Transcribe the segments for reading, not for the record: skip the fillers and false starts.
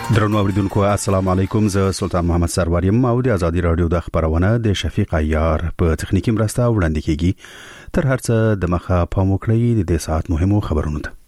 درنو اوریدونکو السلام علیکم، زه سلطان محمد سروریم او د ازادي رادیو د خبرونه د شفیق عیار په تخنیکی مرسته وړاندې کیږي. تر هرڅه د مخه پام وکړئ د ساعت مهمو خبرونو ته.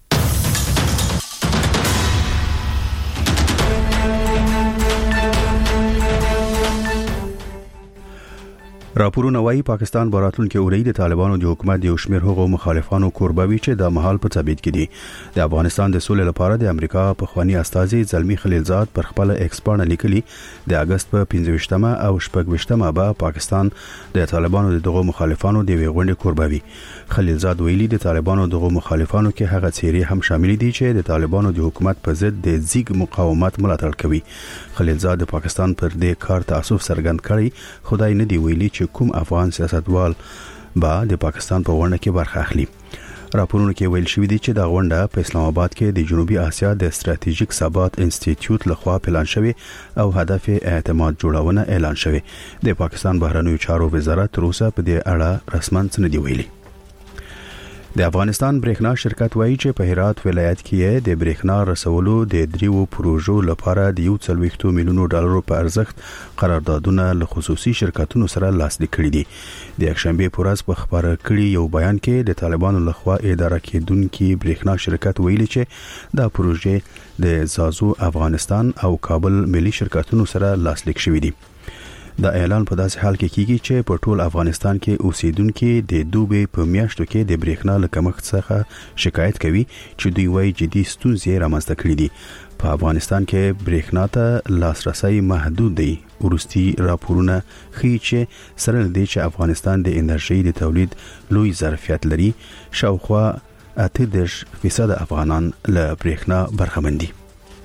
راپورونه وايي پاکستان براتلون کې اوري د طالبانو د حکومت د شمیر هغو مخالفانو قربوي چې د محل په ثابت کړي. د افغانستان د سولې لپاره د امریکا په خواني استازي زلمی خلیلزاد پر خپل ایکسپرټ لیکلي د اگست په 15مه او 16مه به پاکستان د طالبانو دغه مخالفانو د ویغونډې قربوي. خلیلزاد ویلي د طالبانو دغه مخالفانو کې هغه چیرې هم شامل دي چې د طالبانو د حکومت په ضد د زیګ مقاومت ملاتړ کوي. خلیلزاد د پاکستان پر دې کار تاسف څرګند کړي، خدای نه دی ویلي چې کوم افغان سیاستوال با د پاکستان په غونډه کې برخه اخلي. راپورونه کې ویل شوی دی چې دا غونډه په اسلام آباد کې د جنوبي اسیا د استراتیژیک ثبات انسټیټیوټ لخوا پلان شوی او هدف اعتماد جوړونه اعلان شوی. د پاکستان بهرنیو چارو وزارت تر اوسه په دې اړه رسماً څه نه دی ویلي. د افغانستان برېښنا شرکت وایي چې په هرات ولایت کې د برېښنا رسولو د دریو پروژو لپاره د 1.2 میلیون ډالر په ارزښت قراردادونه له خصوصي شرکتونو سره لاسلیک کړي دي. د یکشنبه په ورځ په خبره کړي یو بیان کې د طالبانو لخوا اداره کېدونکو برېښنا شرکت ویلي چې دا پروژې د زازو افغانستان او کابل ملي شرکتونو سره لاسلیک شوې دي. دا اعلان په داسې حال کې کیږي چې په ټول افغانستان کې اوسیدونکو د دوبه په میاشتو کې د برېښنا له کمښت څخه شکایت کوي چې دوی وايي جدي ستونزې رامنځته کړې دي. په افغانستان کې برېښنا ته لاسرسي محدود دی. ورستي راپورونه ښیي چې سره دې چې افغانستان د انرژي د تولید لوی ظرفیت لري، شاوخوا 80% افغانان له برېښنا برخمن دي.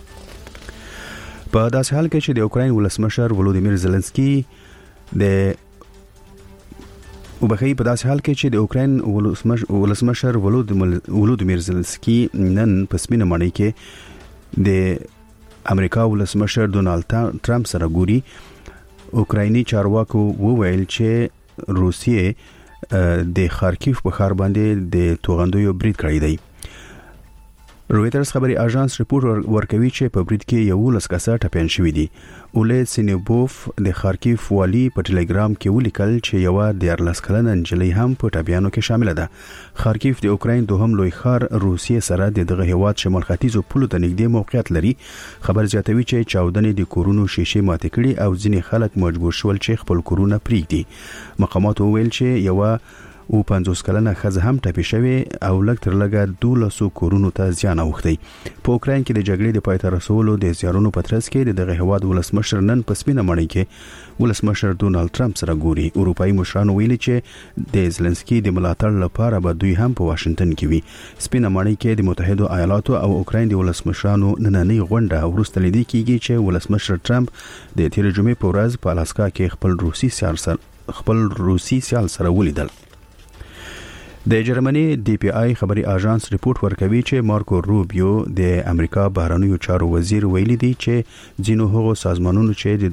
په داسې حال کې چې د اوکراین ولسمشر ولودیمیر زيلنسکي ولودیمیر زيلنسکي نن په سپینه ماڼۍ کې د امریکا ولسمشر ډونالد ټرمپ سره ګوري. اوکرایني چارواکو وویل چې روسیې د خارکیف په ښار باندې د توغندیو برید کړی دی. رویټرز خبري اژانس ریپورت ورکوي چې په برید کې 11 کسه ټپيان شوي دي. اولید سینیبوف د خارکیف والی په ټلګرام کې ولیکل چې یو د 14 کلنه نجلۍ هم په ټپيانو کې شامل ده. خارکیف د اوکراین دوهم لوی ښار روسیې سره دغه هیواد شمال ختیځو پولو ته نږدې موقعیت لري. خبر زیاتوي چې چاودنې د کورونو شیشې ماتې کړي او ځینې خلک مجبور شول چې خپل کورونه پریږدي. مقامات وویل چې یو 50 کلنه ښځه هم ټپي شوې او لږ تر لږه 12 کورونو ته زیان اوښتی. په اوکراین کې د جګړې د پای ته رسولو د زیارونو په ترڅ کې دغه هیواد ولسمشر نن په سپینه ماڼۍ کې ولسمشر ډونالد ټرمپ سره ګوري. اروپאי مشرانو ویلي چې د زيلنسکي د ملاتړ لپاره به دوی هم په واشنگټن کې وي. سپینه ماڼۍ کې د متحده ایالاتو او اوکراین د ولسمشرانو نننۍ غونډه ورسته لیدل کیږي چې ولسمشر ټرمپ د تیر جمعې په ورځ په الاسکا کې خپل روسي سیال سره ولیدل. د جرمني ډي پی آی خبري اژانس ریپورت ورکوي چې مارکو روبیو د امریکا بهرنیو چارو وزیر ویلي دی چې ځینو هغو سازمانونو چې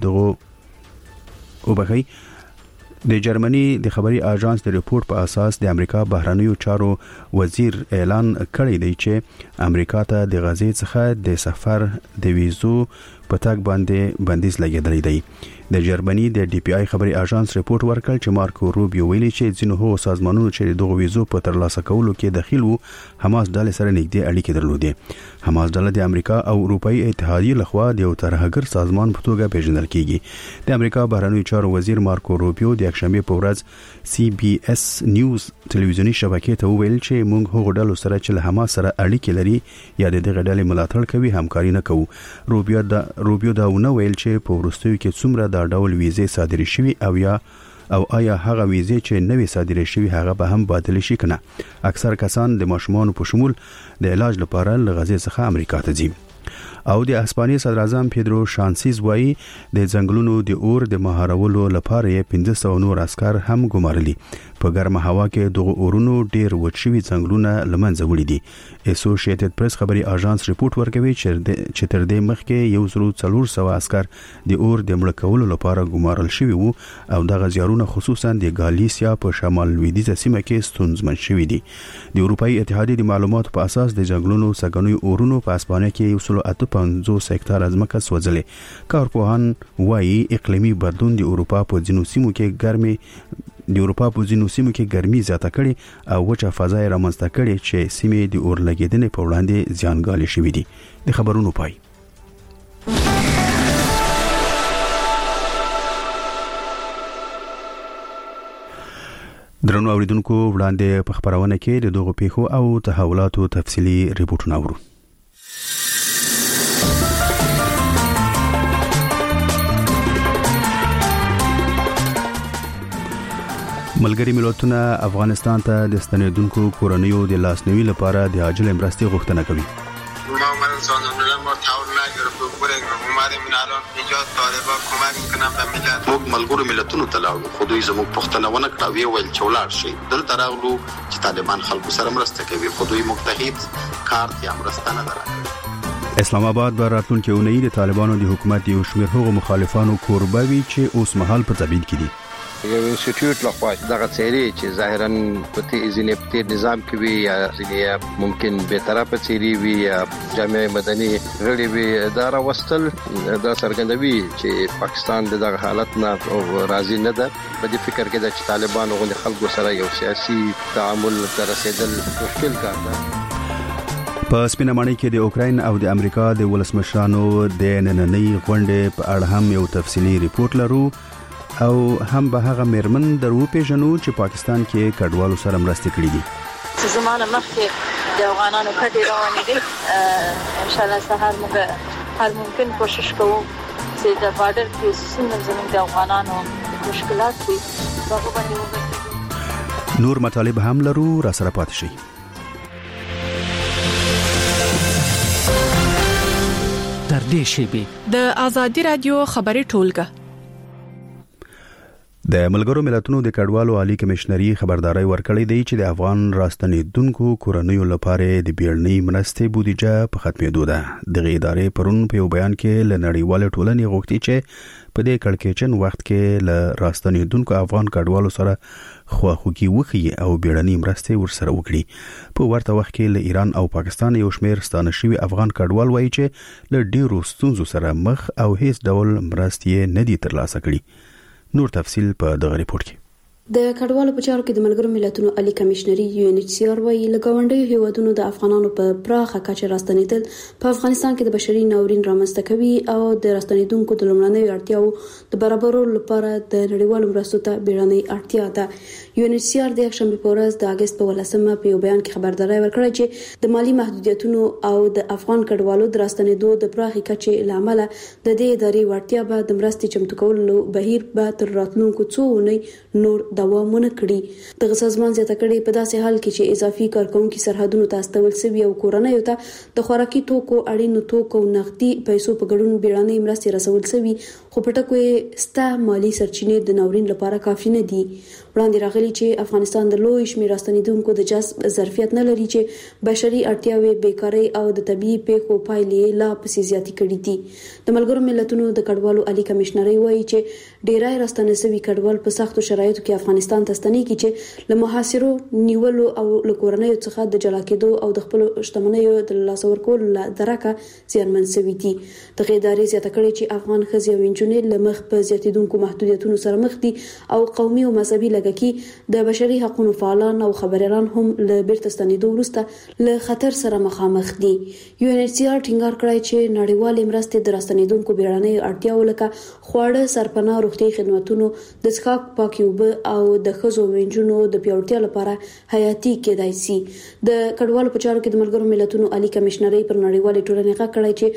د جرمني د خبري اژانس د ریپورت په اساس د امریکا بهرنیو چارو وزیر اعلان کړی دی چې امریکا ته د غزې څخه د سفر د ویزو په تاګ باندې بندیز لګیدلی دی. د جرمني د ډي پی آی خبري اژانس ریپورت ورکړ چې مارکو روبیو ویلي چې ځینو هغو سازمانونو چې دغه ویزو په ترلاسه کولو کې دخیل وو حماس ډلې سره نږدې اړیکې درلودې. حماس ډله د امریکا او اروپאי اتحادیه لخوا د یو ترهګر سازمان په توګه پیژندل کیږي. د امریکا بهرنیو چارو وزیر مارکو روبیو د یکشنبه په ورځ سی بي اس نیوز ټلویزیونی شبکې ته وویل چې موږ هغو ډلو سره چې له حماس سره اړیکې لري یا د دغه ډلې ملاتړ کوي همکاري نه کوو. روبیو دا ونه ویل چې په وروستیو کې څومره دا ډول ویزې صادرې شوي او آیا هغه ویزې چې نوې صادرې شوي هغه به هم بدل شي کنه. اکثر کسان د ماشومان په شمول د علاج لپاره له غزې څخه امریکا ته ځي. او د اسپانیې صدر اعظم پیدرو سانچز وایي د ځنګلونو د اور د مهارولو لپاره 1500 نور عسكر هم ګمارلي. په ګرمه هوا کې دغه اورونو ډیر وچوي څنګهونه لمنځه وړي دي. اسوسییټډ پریس خبري اژانس ریپورت ورکوي چې تر دې مخکې 1400 عسكر د اور د مړ کولو لپاره ګمارل شوي وو او دغه زیارونه خصوصا د ګالیسیا په شمال لویدیځه سیمه کې ستونزمن شوي دي. د اروپאי اتحادیې د معلوماتو په اساس د جنگلونو سګنوي اورونو په اسپانیا کې 158 هکتار ځمکه سوځلې. کارپوهان وايي اقلیمي بدلون د اروپا په ځینو سیمو کې ګرمي زیاته کړي او وچه فضا یې رامنځته کړي چې سیمې د اور لګیدنې په وړاندې زیانګالي شوي دي. د خبرونو پای. درنو اوریدونکو وړاندې په خبرونه کې د دغه پیښو او تحولاتو تفصیلی ریپورتونه اورو. ملګری ملتونه افغانستان ته د ستنیدونکو کورنیو د لاسنیوي لپاره د عاجل مرستې غوښتنه کوي. موږ ملګرو ملتونو ته لاړو خو دوی زموږ پوښتنه ونه کړه ویل چې ولاړ شي. دلته راغلو چې طالبان خلکو سره مرسته کوي خو دوی متحد کارت یا مرسته نه راکړي. اسلام آباد بر راتلونکي اونۍ د طالبانو د حکومت یو شمېر هغو مخالفانو کوربوي چې اوس مهال په تبعید کې دي. یو انسټیټیوټ لخوا دغه څېرې چې ظاهراً په ځینې نظام کې وي یا ځینې ممکن به طرفه څېرې وي یا جامعه مدني غړي وي دا راوستل دا څرګندوي چې پاکستان دغه حالت نه راضي نه ده. په دې فکر کې چې طالبان غوښنه خلکو سره یو سیاسي تعامل تر رسیدل مشکل کار ده. په سپینه ماڼۍ کې د اوکراین او د امریکا د ولسمشرانو د نننۍ غونډې په اړه هم یو تفصیلی ریپورت لرو او هم به هغه مرمن درو پیژنو چې پاکستان کې کډوالو سره مرسته کړې دي. زمانه مخکې د افغانانو کډې روانې دي. ان شاء الله سهار موږ هر ممکن کوشش کوو چې د بارډر کې څنګه زموږ د افغانانو مشکلات دي هغه باندې وګورو. نور مطالب هم لرو، را سره پاتې شئ. تر دې شیبې د آزادي رادیو خبري ټولګه د ملګرو ملتونو د کډوالو عالی کمشنري خبرداري ورکړې دی چې د افغان راستنیدونکو کورنیو لپاره د بیړنۍ مرستې بودیجه په ختمېدو ده. دغه ادارې پرون په یو بیان کې ل نړیوال ټولنې غوښتي چې په دې کړکېچن وخت کې ل راستنیدونکو افغان کډوالو سره خواخوږي وکړي او بیړنۍ مرستې ورسره وکړي. په ورته وخت کې ل ایران او پاکستان یو شمېر ستانه شوي افغان کډوال وایي چې ل ډیرو ستونزو سره مخ او هیڅ ډول مرستې نه دي ترلاسه کړي. نور تفصیل په دغه ریپورت کې. د کډوالو په چارو کې د ملګرو ملتونو عالی کمشنري UNHCR وايي لګاونډي هیوادونو د افغانانو په پراخه کچه راستنیدل په افغانستان کې د بشري ناورین رامنځته کوي او د راستنیدونکو د لومړنۍ اړتیاو د برابرولو لپاره د نړیوالو مرستو ته بیړنۍ اړتیا ده. UNHCR د یکشنبه په ورځ د اگست په 18 په یو بیان کې خبرداري ورکړه چې د مالی محدودیتونو او د افغان کډوالو د راستنیدو د پراخه کچې لامل د دې ادارې ورتیا به د مرستې چمتو کولو بهیر به تر راتلونکو 2 اونۍ نور دوامونه کړي. د سازمان زیاته کړي په داسې حال کې چې اضافي کارکونکو سرحدونو ته استول سوي او کورنۍ ته د خوراکي توکو اړینو توکو نقدي پیسو په ګډون بیړنۍ مرستې رسول سوي خو په ټکو ستا مالی سرچینې د ناورین لپاره کافي نه دي. وړاندې راغلي چې افغانستان د لوی شمېر راستنیدونکو د جذب ظرفیت نه لري چې بشري اړتیاوې بیکاري او د طبيعي پیښو پایلې لا پسې زیاتې کړي دي. د ملګرو ملتونو د کډوالو عالی کمشنري وايي چې ډیرای راستنه سوي کډوال په سختو شرایطو کې افغانستان ته ستنېږي چې له محاصرو نیولو او له کورنیو څخه د جلا کېدو او د خپل شتمنیو د لاسه ورکولو لدرکه زیانمن شوي دي. د ادارې زیاته کړي چې افغان ښځې او نجونې له مخ په زیاتېدونکو محدودیتونو سره مخ دي او قومي او مذهبي لږکي د بشري حقوقو فعالان او خبريالان هم له بیرته ستنېدو وروسته له خطر سره مخامخ دي. UNHCR ټینګار کړی چې نړیوالې مرستې د راستنېدونکو بیړنۍ اړتیاو لکه خواړه، سرپناه، روغتي خدماتونو، د څښاک پاکي اوبه او د ښځو او نجونو د پیاوړتیا لپاره حیاتي کېدای شي. د کډوالو په چارو کې د ملګرو ملتونو عالی کمشنري پر نړیوالې ټولنې غږ کړی چې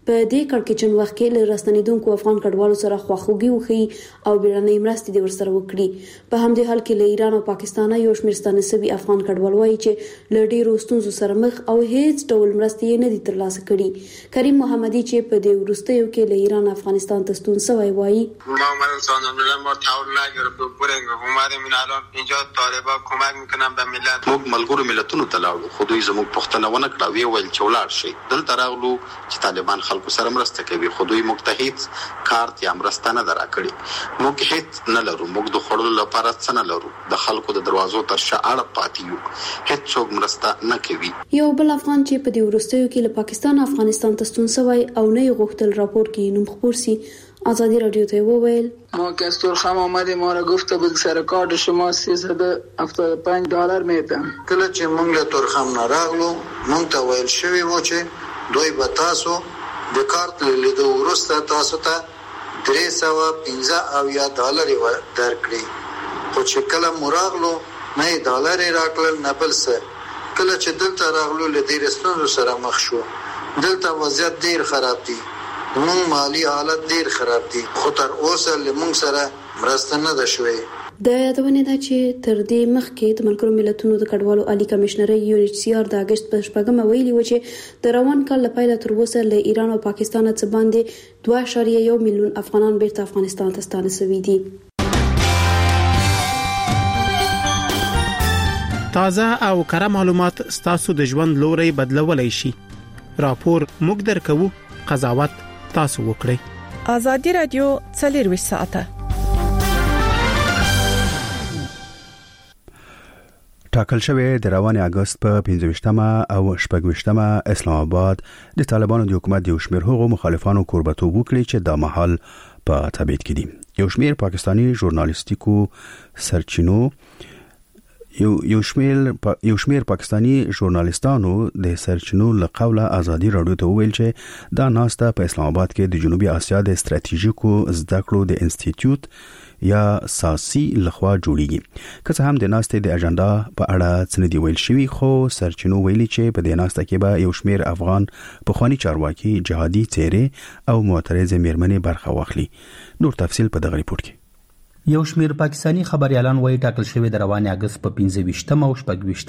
په دې کړکېچن وخت کې له راستنیدونکو افغان کډوالو سره خواخوږي وکړي او بیړنۍ مرستې د ورسره وکړي. په همدې حال کې له ایران او پاکستان یو شمېر ستانسوي افغان کډوال وایي چې له ډېرو ستونزو سره مخ او هیڅ ډول مرستې نه دي ترلاسه کړي. کریم محمدي چې په دې وروستیو کې له ایران افغانستان ته ستون شوی وایي ما تعاون نگرفت برنگ اومدیم این الان اینجا طالبا کمک میکنن به ملت. موږ ملګرو ملتونو ته لاړو خو دوی زموږ پوښتنه ونه کړه وی ویل چې ولاړ شي. دلته راغلو چې طالبان خلکو سره مرسته کوي خو دوی موږ ته هیڅ کارت یا مرسته نه درکړي. موږ هیڅ نه لرو. موږ د خړلو لپاره څه نه لرو. د خلکو د دروازو تر شا اړه پاتې یو. هیڅ څوک مرسته نه کوي. یو بل افغان چې په دې وروستیو کې له پاکستان افغانستان ته ستون شوی او نه غوښتل راپور کې نوم خبر سي آزادی رادیو ته وویل ما که از ترخم آمدیم ما را گفته بود سر کارت شما $375 میدم. کله چې موږ له ترخم نه راغلو موږ ته ویل شوی و چې دوی به تاسو د کارت لیدو وروسته تاسو ته $315 درکړي. خو چې کله مو راغلو نه $1 راکړل نه بل څه. کله چې دلته راغلو له ډېرو ستونزو سره مخ شو. دلته وضعیت ډېر خراب دی. موږ مالی حالت ډیر خراب دي خو تر اوسه لمونږ سره مرسته نه ده شوې. د یادونه ده چې تر دې مخکې د ملګرو ملتونو د کډوالو عالی کمشنر UNHCR د اگست په 8 ویلي و چې د روان کال لپاره تر اوسه له ایران او پاکستان څخه باندې 2.1 میلیون افغانان بیرته افغانستان ته ستانه شوي دي. تازه او کره معلومات ستاسو د ژوند لوري بدلولای شي. راپور موږ درکو، قضاوت تاسو وکړئ. آزادی رادیو 24 ساعته. ټاکل شوی د روان اگست په 15 او 16 اسلام آباد د طالبانو د حکومت د شمیر هغو مخالفانو قربتوب وکړي چې د محل په تبعید کړي. یو شمیر پاکستانی ژورنالیستیکو سرچینو یو شمیر پاکستانی ژورنالیستانو د سرچینو له قوله آزادی رادیو ته ویل چې دا ناسته په اسلام آباد کې د جنوبي اسیا د استراتیژیکو زده کړو د انسټیټیوټ یا ساسي لخوا جوړیږي. که څه هم د ناسته د اجنډا په اړه څه نه دی ویل شوی خو سرچینو ویلي چې په دې ناسته کې به یو شمیر افغان پخوانی چارواکي جهادي څېرې او معترض میرمنې برخه واخلي. نور تفصیل په دغه ریپورت کې. یو شمیر پاکستانی خبريالان وایي ټاکل شوی د روان اگست په 15 او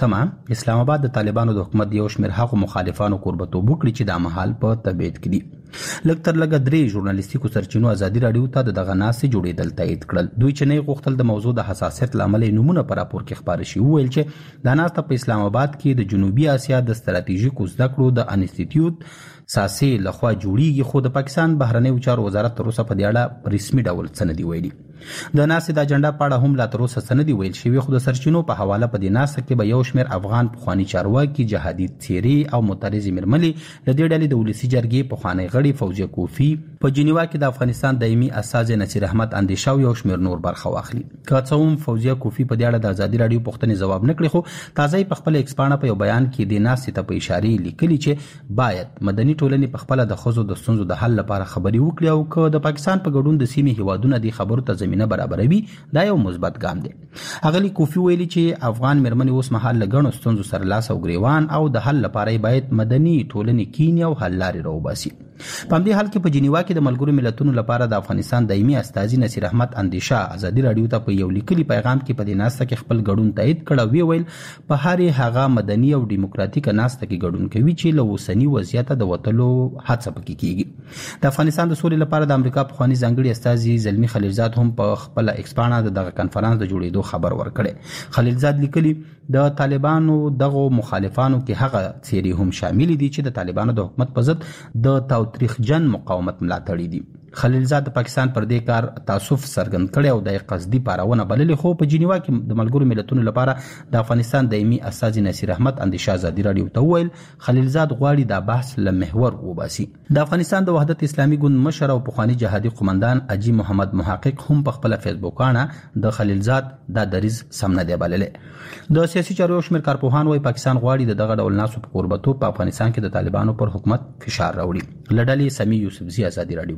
16 اسلام آباد د طالبانو د حکومت یو شمیر هغو مخالفانو قربتوب وکړي چې د محل په تبعید کړي. لکتر لګ درې ژورنالیستیکو سرچینو آزادی رادیو ته دغه ناسې جوړېدل تایید کړل. دوی چې نه غوښتل د موضوع د حساسیت لامل نمونه پر راپور کې خبر شي. ویل چې د ناسته په اسلام آباد کې د جنوبي اسیا د استراتیژیکو زده کړو د انسټیټیوټ ساسي لخوا جوړیږي خو د پاکستان بهرنیو چارو وزارت تر اوسه په دې اړه رسمي ډول څه نه دی ویلي. د ناسې د اجنډا په اړه هم لا تر اوسه څه نه دی ویل شوی خو د سرچینو په حواله په دې ناسې کې به یو شمیر افغان پخوانی چارواکي جهادي څېرې او معترض میرمنې د دې ډلې د ولسی جرګې پخوانی غړي فوزیه کوفی په جنیوا کې د افغانستان دایمي اساس نصیر احمد اندیشا یو شمیر نور برخه واخلي. که څه هم فوزیه کوفی په دې اړه د آزادی رادیو پوښتنې جواب نه کړی خو تازه په خپل ایکسپانه په یو بیان کې د ناسې ته په اشاره لیکلي چې باید مدني ټولنې په خپل د خزو د ستونزو د حل لپاره خبري وکړي او که د پاکستان په ګډون د سیمې هیوادونو د خبرو ته زمينه برابروي دا یو مثبت ګام دی. اغلی کوفی ویلي چې افغان میرمنې اوس مهال لګڼو ستونزو سره لاس او ګریوان او د حل لپاره باید مدني ټولنې کینی او حل لارې راوباسي. په دې حال کې په جنیوا کې د ملګرو ملتونو لپاره د افغانستان دایمي استازي نصیر احمد اندیشا آزادی رادیو ته په یو لیکلي پیغام کې په دې ناسته کې خپل ګډون تایید کړ. ویل په هر هغه مدني او ډیموکراتیک ناسته کې ګډون کوي چې له اوسنی وضعیت د وټلو هڅه پکې کیږي. د افغانستان د سولې لپاره د امریکا پخوانی ځانګړي استازي زلمی خلیلزاد هم په خپل ایکسپانه دغه کانفرنس د جوړېدو خبر ورکړي. خلیلزاد لیکلي د طالبانو دغه مخالفانو کې هغه څېرې هم شامل دي چې د طالبانو د حکومت په ضد د تاوتریخجن مقاومت ملاتړي دي. خلیلزاد د پاکستان پر دې کار تاسف څرګند کړي او د قصدي پارونه بللې خو په جنیوا کې د ملګرو ملتونو لپاره د افغانستان دایمي استازي نصیر احمد اندیشا آزادی رادیو ته ویل خلیلزاد غواړي دا بحث له محور وباسي. د افغانستان د وحدت اسلامي ګوند مشر او پخوانی جهادي قومندان اجي محمد محقق هم په خپل فیسبوکانه د خلیلزاد دا دریز سم نه دی بللې. د سیاسي چارو شمیر کارپوهان وايي پاکستان غواړي دغه ډول ناسو په قربتو په افغانستان کې د طالبانو پر حکومت فشار راوړي. لړلې سمي یوسفزي آزادی رادیو ته ویل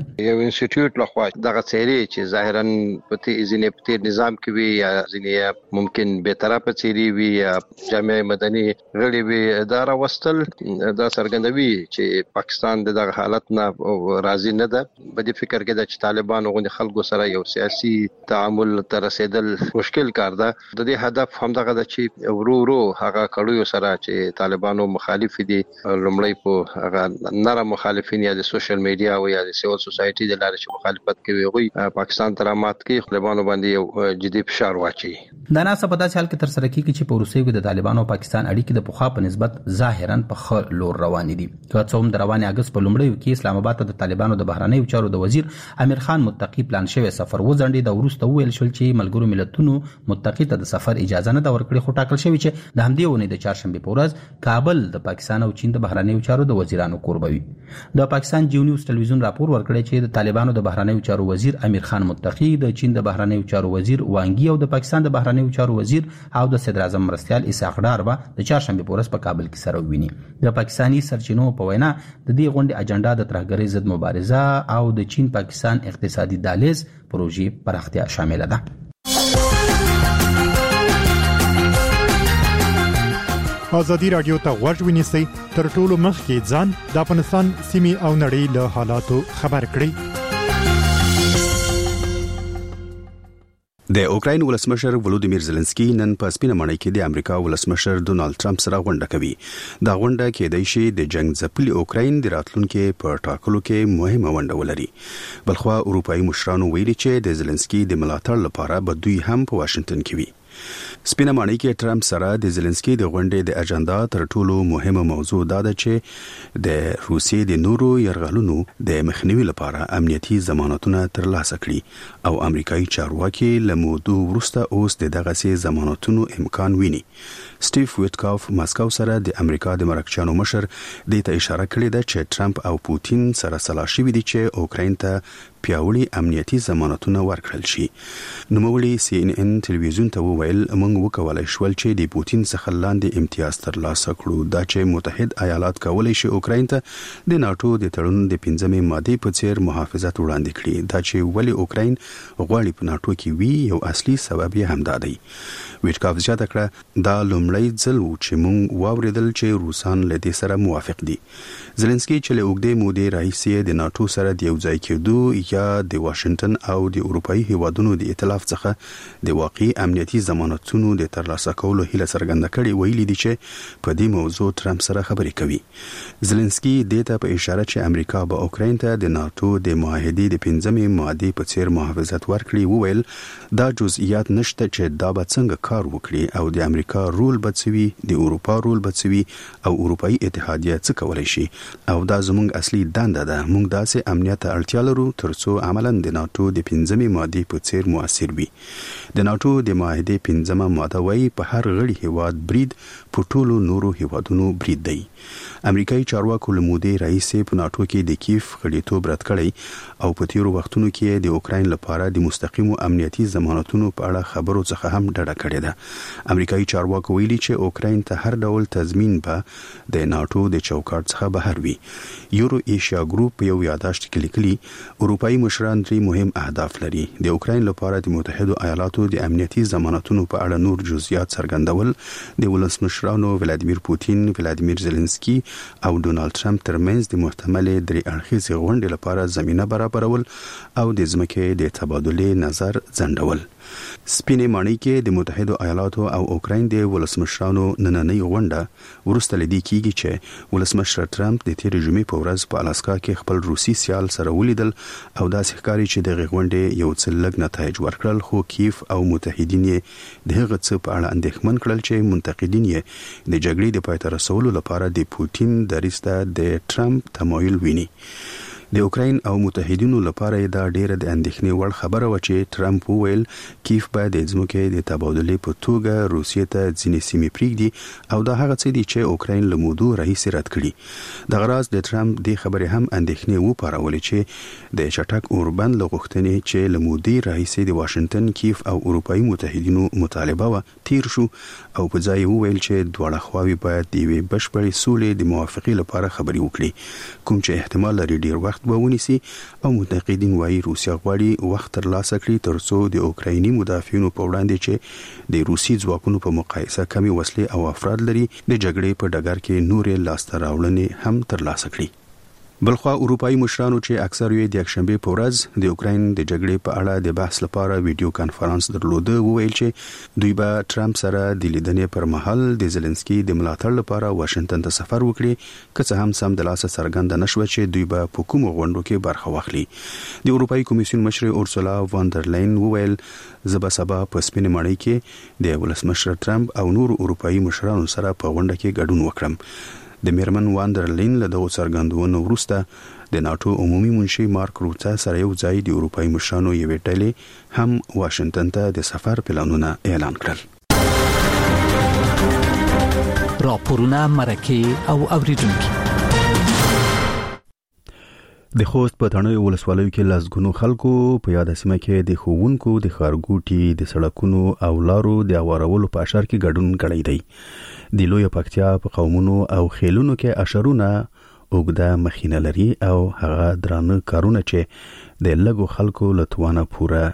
یو انسټیټیوټ لخوا دغه څیرې چې ظاهرا په ځینې نظام کې وي یا ځینې ممکن به طرفه څیرې وي یا جامعه مدني غړي وي دا راوستل دا څرګندوي چې پاکستان دغه حالت نه راضي نه ده. په دې فکر کې چې طالبان غوښنه خلکو سره یو سیاسي تعامل تر رسیدل مشکل کار ده. د دې هدف همدغه ده چې ورو هغه کړیو سره چې طالبانو مخالف دي لومړی په هغه نره مخالفین یا د سوشل میډیا او یا د سیول سوسایټي د لارې چې مخالفت کوي وي پاکستان ترامات کې طالبانو باندې یو جدي فشار واچي. دا نه څه په داسې حال کې تر سره کیږي چې په روسیې کې د طالبانو او پاکستان اړیکې د پخوا په نسبت ظاهرا په خیر لور روان دي. که څوم د روان اگست په لومړیو کې اسلام آباد ته د طالبانو د بهرنیو چارو د وزیر امیر خان متقی پلان شوی سفر وځنډي د وروسته ویل شول چې ملګرو ملتونو متقی ته د سفر اجازه نه دا ورکړي خو ټاکل شوی چې د همدې ونې د چهارشنبه په ورځ کابل د پاکستان او چین د بهرنیو چارو د وزیرانو کوربوي. د پاکستان جیو نیوز ټلویزیون راپور ورکړی چې د طالبانو د بهرنیو چارو وزیر امیر خان متقی د چین د بهرنیو چارو وزیر وانګي او د پاکستان د بهرنیو چارو وزیر او د صدر اعظم مرستیال اسحاق ډار به د چهارشنبه په ورځ په کابل کې سره ویني. د پاکستانی سرچینو په وینا د دې غونډې اجنډا د ترهګرۍ ضد مبارزه او د چین پاکستان اقتصادي دهلیز پروژې پراختیا شامل ده. ازادي رادیو ته غوږ ونیسئ تر ټولو مخکې ځان د افغانستان سیمې او نړۍ له حالاتو خبر کړئ. د اوکراین ولسمشر ولودیمیر زيلنسکي نن په سپینه ماڼۍ کې د امریکا ولسمشر ډونالد ټرمپ سره غونډه کوي. دا غونډه کېدای شي د جنگ ځپلي اوکراین د راتلونکو په ټاکلو کې مهمه ونډه ولري. بلخوا اروپאי مشرانو ویلي چې د زيلنسکي د ملاتړ لپاره به دوی هم په واشنگټن کې وي. سپینه ماڼۍ کې ټرمپ سره د زيلنسکي د غونډې د اجنډا تر ټولو مهمه موضوع دا ده چې د روسیې د نورو یرغلونو د مخنیوي لپاره امنیتي ضمانتونه ترلاسه کړي او امریکایي چارواکي له موضوع وروسته اوس دغه سي ضمانتونو امکان ویني. سټیف ویټکاف ماسکو سره د امریکا د مرکچانو مشر د ته اشاره کړې ده چې ټرمپ او پوتین سره سلا شوي دي چې اوکراین ته پیاوړي امنیتي ضمانتونه ورکړل شي. نوموړي CNN ټلویزیون ته وویل موږ وکولای شول چې د پوتین څخه لاندې امتیاز ترلاسه کړو دا چې متحد ایالات کولای شي اوکراین ته د ناتو د تړون د 15مې ماده په څیر محافظت وړاندې کړي. دا چې ولی اوکراین غواړي په ناتو کې وي یو اصلي سبب یې همدا دی. ویټکاف زیاته کړه دا لومړی ځل و چې موږ واوریدل چې روسان له دې سره موافق دي. زيلنسکي چې له اوږدې مودې راهیسې د ناتو سره د یوځای کېدو یا د واشنگټن او د اروپאי هیوادونو د ائتلاف څخه د واقعي امنیتي ضمانتونو د ترلاسه کولو هیله څرګنده کړې ویلي دي چې په دې موضوع ټرمپ سره خبرې کوي. زيلنسکي د ته په اشاره چې امریکا به اوکراین ته د ناتو د معاهدې د 15مې ماده په څیر محافظت ورکړي وویل دا جزئیات نشته چې دا به څنګه کار وکړي او د امریکا رول بچوي د اروپا رول بچوي او اروپאי اتحادیه څه کولای شي او دا زموږ اصلي دنده ده. موږ داسې امنیت اړتیا لرو ترڅو عملاً د ناتو د 15مې ماده په څیر موثر وي. د ناتو د معاهدې 15مه ماده وايي په هر غړي هیواد برید په ټولو نورو هیوادونو برید دی. امریکایي چارواکو له مودې راهیسې په ناتو کې د کیف غړیتوب رد کړی او په تیرو وختونو کې د اوکراین لپاره د مستقیمو امنیتي ضمانتونو په اړه خبرو څخه هم ډډه کړې ده. امریکایي چارواکو ویلي چې اوکراین ته هر ډول تضمین به د ناتو د چوکاټ څخه بهر وي. یورو ایشیا ګروپ یو یاداشت کې لیکلي اروپאי مشران درې مهم اهداف لري. د اوکراین لپاره د متحده ایالاتو د امنیتي ضمانتونو په اړه نور جزئیات څرګندول، د ولسمشرانو ولادیمیر پوتین، ولادیمیر زيلنسکي او ډونالد ټرمپ ترمنځ د محتملې درې اړخیزې غونډې لپاره زمينه برابرول او د ځمکې د تبادلې نظر ځنډول. سپینې ماڼۍ کې د متحده ایالاتو او اوکراین د ولسمشرانو نننۍ غونډه ورسته لدی کیږي چې ولسمشر ټرمپ د تیر جمعې په ورځ په الاسکا کې خپل روسي سیال سره ولیدل او دا ښکاري چې د غونډې یو څه لږ نتایج ورکړل، خو کیف او متحدین یې د هغه څه په اړه اندېښمن کړل چې منتقدین یې د جګړې د پای ته رسولو لپاره د پوتین دریسته د ټرمپ تمایل ویني. د اوکراین او متحدینو لپاره دا ډیره د اندېښنې وړ خبره و چې ټرمپ وویل کیف به د ځمکې د تبادلې په توګه روسیې ته ځینې سیمې پریږدي او دا هغه څه دي چې اوکراین له موضوع راهیسې رد کړي. د غراض د ټرمپ د خبرې هم اندېښنې وپارولې چې د چټک اوربند لغښتنې چې له مودې راهیسې د واشنگټن، کیف او اروپאי متحدینو مطالبه و تیر شو او په ځای وویل چې دواړه خواوې باید د یوې بشپړې سولې د موافقې لپاره خبرې وکړي، کوم چې احتمال لري ډیر وخت وخت به ونیسي او متنقدین وايي روسیا غواړي وخت ترلاسه کړي ترڅو د اوکرایني مدافعینو په وړاندې چې د روسي ځواکونو په مقایسه کمی وسلې او افراد لري د جګړې په ډګر کې نورې لاسته راوړنې هم ترلاسه کړي. بلخوا اروپایي مشرانو چې اکثر یې د یکشنبه په ورځ د اوکراین د جګړې په اړه د بحث لپاره ویډیو کانفرنس درلوده وویل چې دوی به ټرمپ سره د لیدنې پر مهال د زيلنسکي د ملاتړ لپاره واشنگټن ته سفر وکړي که څه هم سم د لاسه څرګنده نشوه چې دوی به په کومو غونډو کې برخه واخلي. د اروپایي کمیسیون مشر اورسولا وان در لاین وویل زه سبا په سپینې ماڼۍ کې د ولسمشر ټرمپ او نور اروپایي مشرانو سره په غونډه کې ګډون وکړم. د میرمن واندرلین له دغو څرګندونو وروسته د ناتو عمومي منشي مارک روته سره یو ځای د اروپایي مشرانو یوې ډلې هم واشنگټن ته د سفر پلانونه اعلان کړل. راپورونه مرکه او اوریدونکو د خوست په تڼیو ولسوالۍ کې لاسګونو خلکو په یاد سیمه کې د ښوونکو د ښارګوټي د سړکونو او لارو د اوارولو په اشر کې ګډون کړی دی. د لوی پکتیا په قومونو او خیلونو کې اشرونه اوګده مخینه لري او هغه درانه کارونه چې د لګو خلکو لتوانه پوره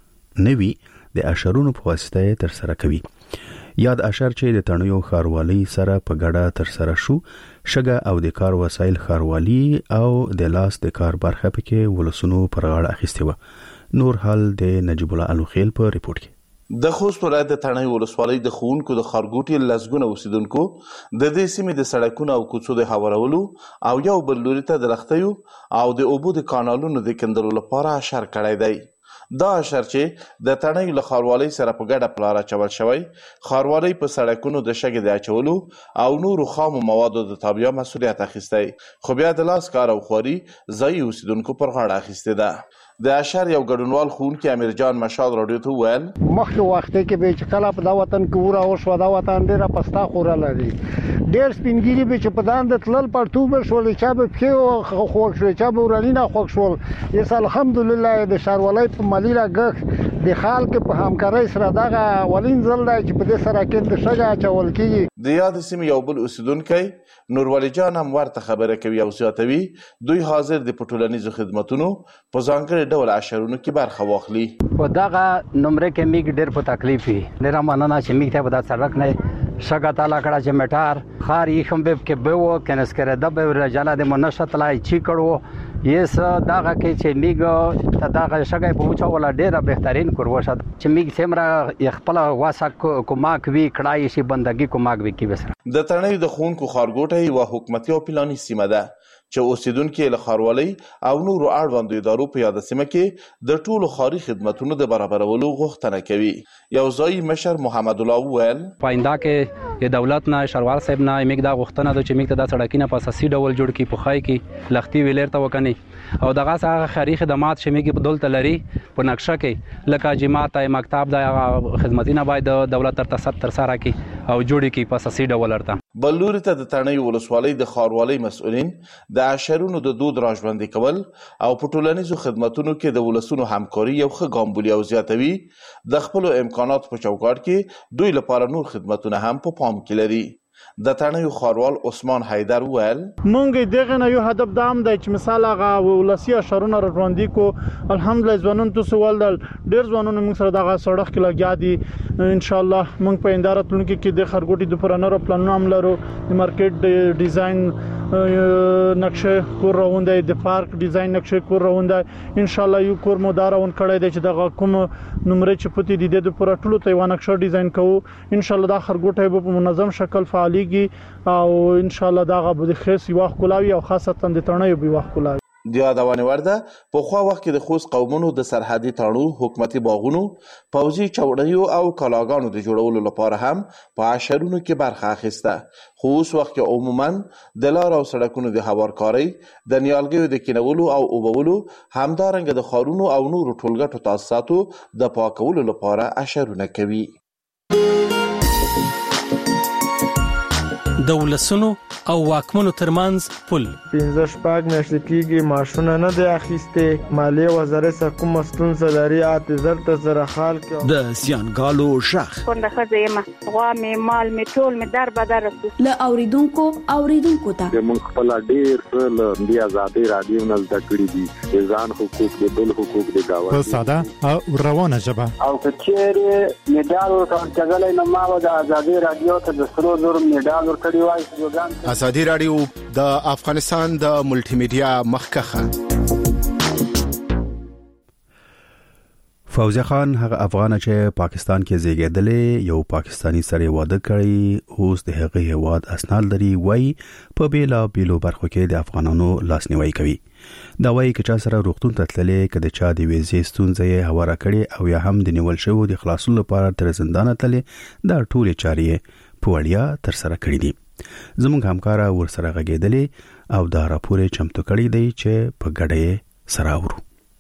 نوي د اشرونو په واسطه تر سره کوي. یاد اشر چې د تڼیو ښاروالۍ سره په ګډه تر سره شو شګه او د کار وسایل ښاروالي او د لاس د کار برخه پکې ولسونو پر غاړه اخیسته و. نور حال د نجیب الله الوخیل په ریپورت کې. د خوست ولایت د تڼیو ولسوالۍ د ښوونکو د ښارګوټي لسګونه اوسیدونکو د دې سیمې د سړکونو او کوڅو د هوارولو او یو بل لوري ته د لښتیو او د اوبو د کانالونو د کیندلو لپاره اشر کړی دی. دا اشر چې د تڼیو له ښاروالۍ سره په ګډه پلار اچول شوی، ښاروالۍ په سړکونو د شګې د اچولو او نورو خامو موادو د تابعیا مسؤلیت اخیستی، خو بیا د لاس کار او خواري ځایي اوسیدونکو پر غاړه اخیستې ده. د اشر یو ګډونوال ښوونکی امیر جان مشال راډیو ته وویل مخکې وخت کې به چې کله په دا وطن کې ور او شو دا وطن ډیره پستا خوره لري، ډیر سپینګری به چې په دان د تلل پرتوب شول چې به په خوښ شو چې به ورانینا خوښ شول. یس الحمدلله د ښاروالۍ په مالی راګه د خلک په همکارۍ سره دغه ولین ځل دی چې په دې سره کې د شګه اچول کیږي. د یاد سیمې یو بل اوسیدونکی نورولي جان هم ورته خبره کوي او زیاتوي دوی حاضر د ټولنیزو خدماتونو په ځانګړي ډول اشرونو کې برخه واخلي. په دغه نمبر کې میګ ډېر په تکلیف وي، ډېر مننه چې میګ ته په دا سړک نه شګه تعالی کړه چې میټار خار یې هم به کې به و کنس کړه د به رجاله د منشت لای چی کړو یس دغه کې چې میګ دغه شګه په وچا ولا ډېر بهترین کړو چې میګ سمرا خپل واسه کوماک وی کړای شي بندګي کوماک وی کې وسره. د تڼیو د ښوونکو ښارګوټي و حکومتي او پلاني سیمه ده چې اوسیدونکو له ښاروالۍ او نورو اړوندو ادارو په یاد سیمه کې د ټولو ښاري خدماتونو د برابرولو غوښتنه کوي. یو ځای مشر محمد الله وویل پاینده کې د دولت نه شروال صاحب نه میګ دا غوښتنه ده چې میګ ته د سړکینه په اساسي ډول جوړ کی پخای کی لختي ویلر ته وکني او دغه څنګه خاري خدمات چې میګ په دولت لري په نقشه کې لکه جماعت مکتب د خدماتینه باید دولت تر سره کی او جوړی کی په اساسي ډول ورته. بلوري ته د تڼیو ولسوالۍ د ښاروالۍ مسؤلین د اشرونو د دود راژوندي کول او په ټولنیزو خدماتونو کې د ولسونو همکاري یو ښه ګام بولي او زیاتوي د خپلو امکاناتو په چوکاټ کې دوی لپاره نور خدماتونه هم په پام کې لري. د تڼیو ښاروال عثمان حیدر وویل مونږ دغه نه یو هدف دام دی چې مثال هغه ولسی اشرونه راژوندي کو الحمدلله ځوانون تاسو ولدل ډیر ځوانون موږ سره دغه سړک کې لګیا دي ان شاء الله موږ په اندارتونکو کې د خرګوټي د پرانو پلانونو هم لرو د مارکیټ ډیزاین نقشه کور روندای د پارک ډیزاین نقشه کور روندای ان شاء الله یو کور مدارون کړی دی چې دغه کوم نمبر چې پتی د دې پر ټولو ته یو نقشه ډیزاین کوو ان شاء الله دا خرګوټي په منظم شکل فعالیږي او ان شاء الله دا غو د خاص وخت کولاوي او خاصه د تڼیو به وخت کولاوي. د یادونه ورده په خو وخت کې د خوست قومونو د سرحدي تړو حکومتي باغونو پوځي چوډیو او کلاګانو د جوړولو لپاره هم په اشرونو کې برخه اخیسته. خو اوس وخت کې عموما د لار او سړکونو د هوارکاري د نیالګیو د کینولو او اوبولو همدارنګه د خارونو او نورو ټولګټو تاسیساتو د پاکولو لپاره اشرونه کوي. د ولسونو او واکمنو ترمنځ پل 15 میاشتې کېږي ماشونه نه دی اخیسته مالیه وزارت څخه کوم مسؤل لري اته زره خال کې د سیانګالو شخ څنګه خزیمه غوا می مال می ټول می در بدر ل اوریدونکو ته موږ خپل ډیر له دی آزادي رادیو نه زده کړی دي ځان حقوق دي بل حقوق دي گاوه په ساده او روانه ژبه او کچېره میډال ورکړل نو ما د آزادي رادیو ته د سرو زر میډال ورکړی وای آزادي رادیو د افغانستان د ملټي میډیا مخکخه. فوزیه خان هغه افغان چې پاکستان کې زیږیدلې یو پاکستانی سره واده کړی اوس د هغه هواد اسناد لري وای په بیلا بیلو برخو کې د افغانانو لاسنیوي کوي دا وای چې چا سره روغتون ته تللې کده چا د ویزې ستونزې هواره کړي او یا هم د نیول شوی د خلاصون لپاره تر زندان تللې دا ټول چارې په وړیا تر سره کړې دي. زموږ همکارا ورسره غږیدلې او دا راپور چمتو کړی دی چې په ګډه سره اورو.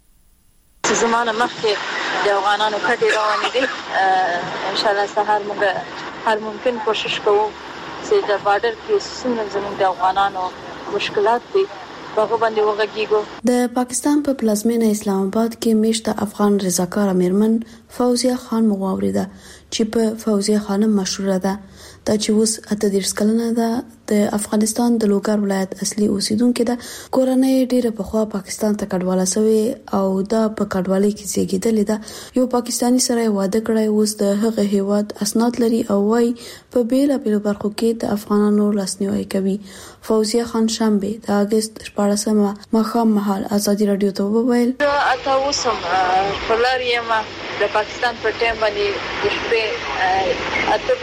زمانه مخکې د افغانانو کډي روانې دي ان شاء الله سهار موږ هر ممکن کوشش کوو چې د بارډر کې څنګه زموږ د افغانانو مشکلات دي هغه باندې وغږیږو. د پاکستان په پلازمینه اسلام آباد کې میشته افغان رضاکار امیرمن فوزیه خان مغاورده چې په فوزیه خانم مشهوره ده دا چې اوس 38 کلنه ده د افغانستان د لوګر ولایت اصلي اوسیدونکو ده. کورنۍ ډیره په خوا پاکستان ته کډواله شوی او دا په کډوالۍ کې زیږیدلې ده. یو پاکستانی سره واده کړی اوس د هغه هیواد اسناد لري او وايي په بیل برخو کې د افغانانو لاسنیوي کوي. فوزیه خان شنبه د اگست 14 مخام مهال آزادي رادیو ته وویل اته اوسم فلاریم د پاکستان په ټیم باندې د شپې اته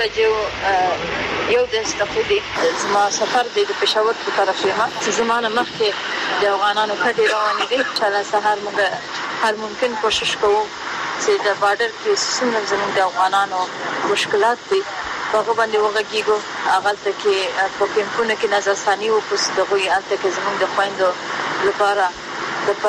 بجو یو د استفادې زما سفر د پېښور په طرف یم چې زمانه مخکې د افغانانو کډي روانې دي چې له سهار موږ هر ممکن کوشش کوو چې د بارډر کې څنګه زموږ د افغانانو مشکلات دي هغه باندې وغږیږو. هغه ته کې په کمپونه کې نظرثاني او پس دغه الته کې زموږ د خويندو لپاره د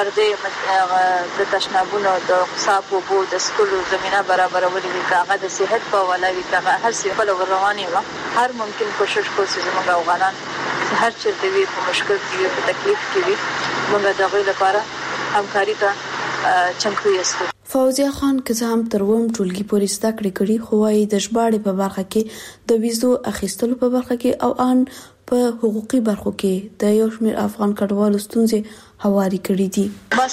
پردې د تشنابونو د صاف او بو د سکولو زمينه برابرولې وي هغه د صحت په ولایي هغه هر څه په رواني و هر ممکن کوشش کوو چې زموږ افغانان هر چیرته وي په مشکل کې په تکلیف کې وي موږ دغه لپاره همکاري ته چمتو یو. فوزیه خان که هم تروم ټولګي پورې زده کړې خو وايي د ژباړې په برخه کې د ویزو اخیستلو په برخه کې او ان په حقوقي برخو کې د یو شمېر افغان کډوالو ستونزې هواري کړې دي. ما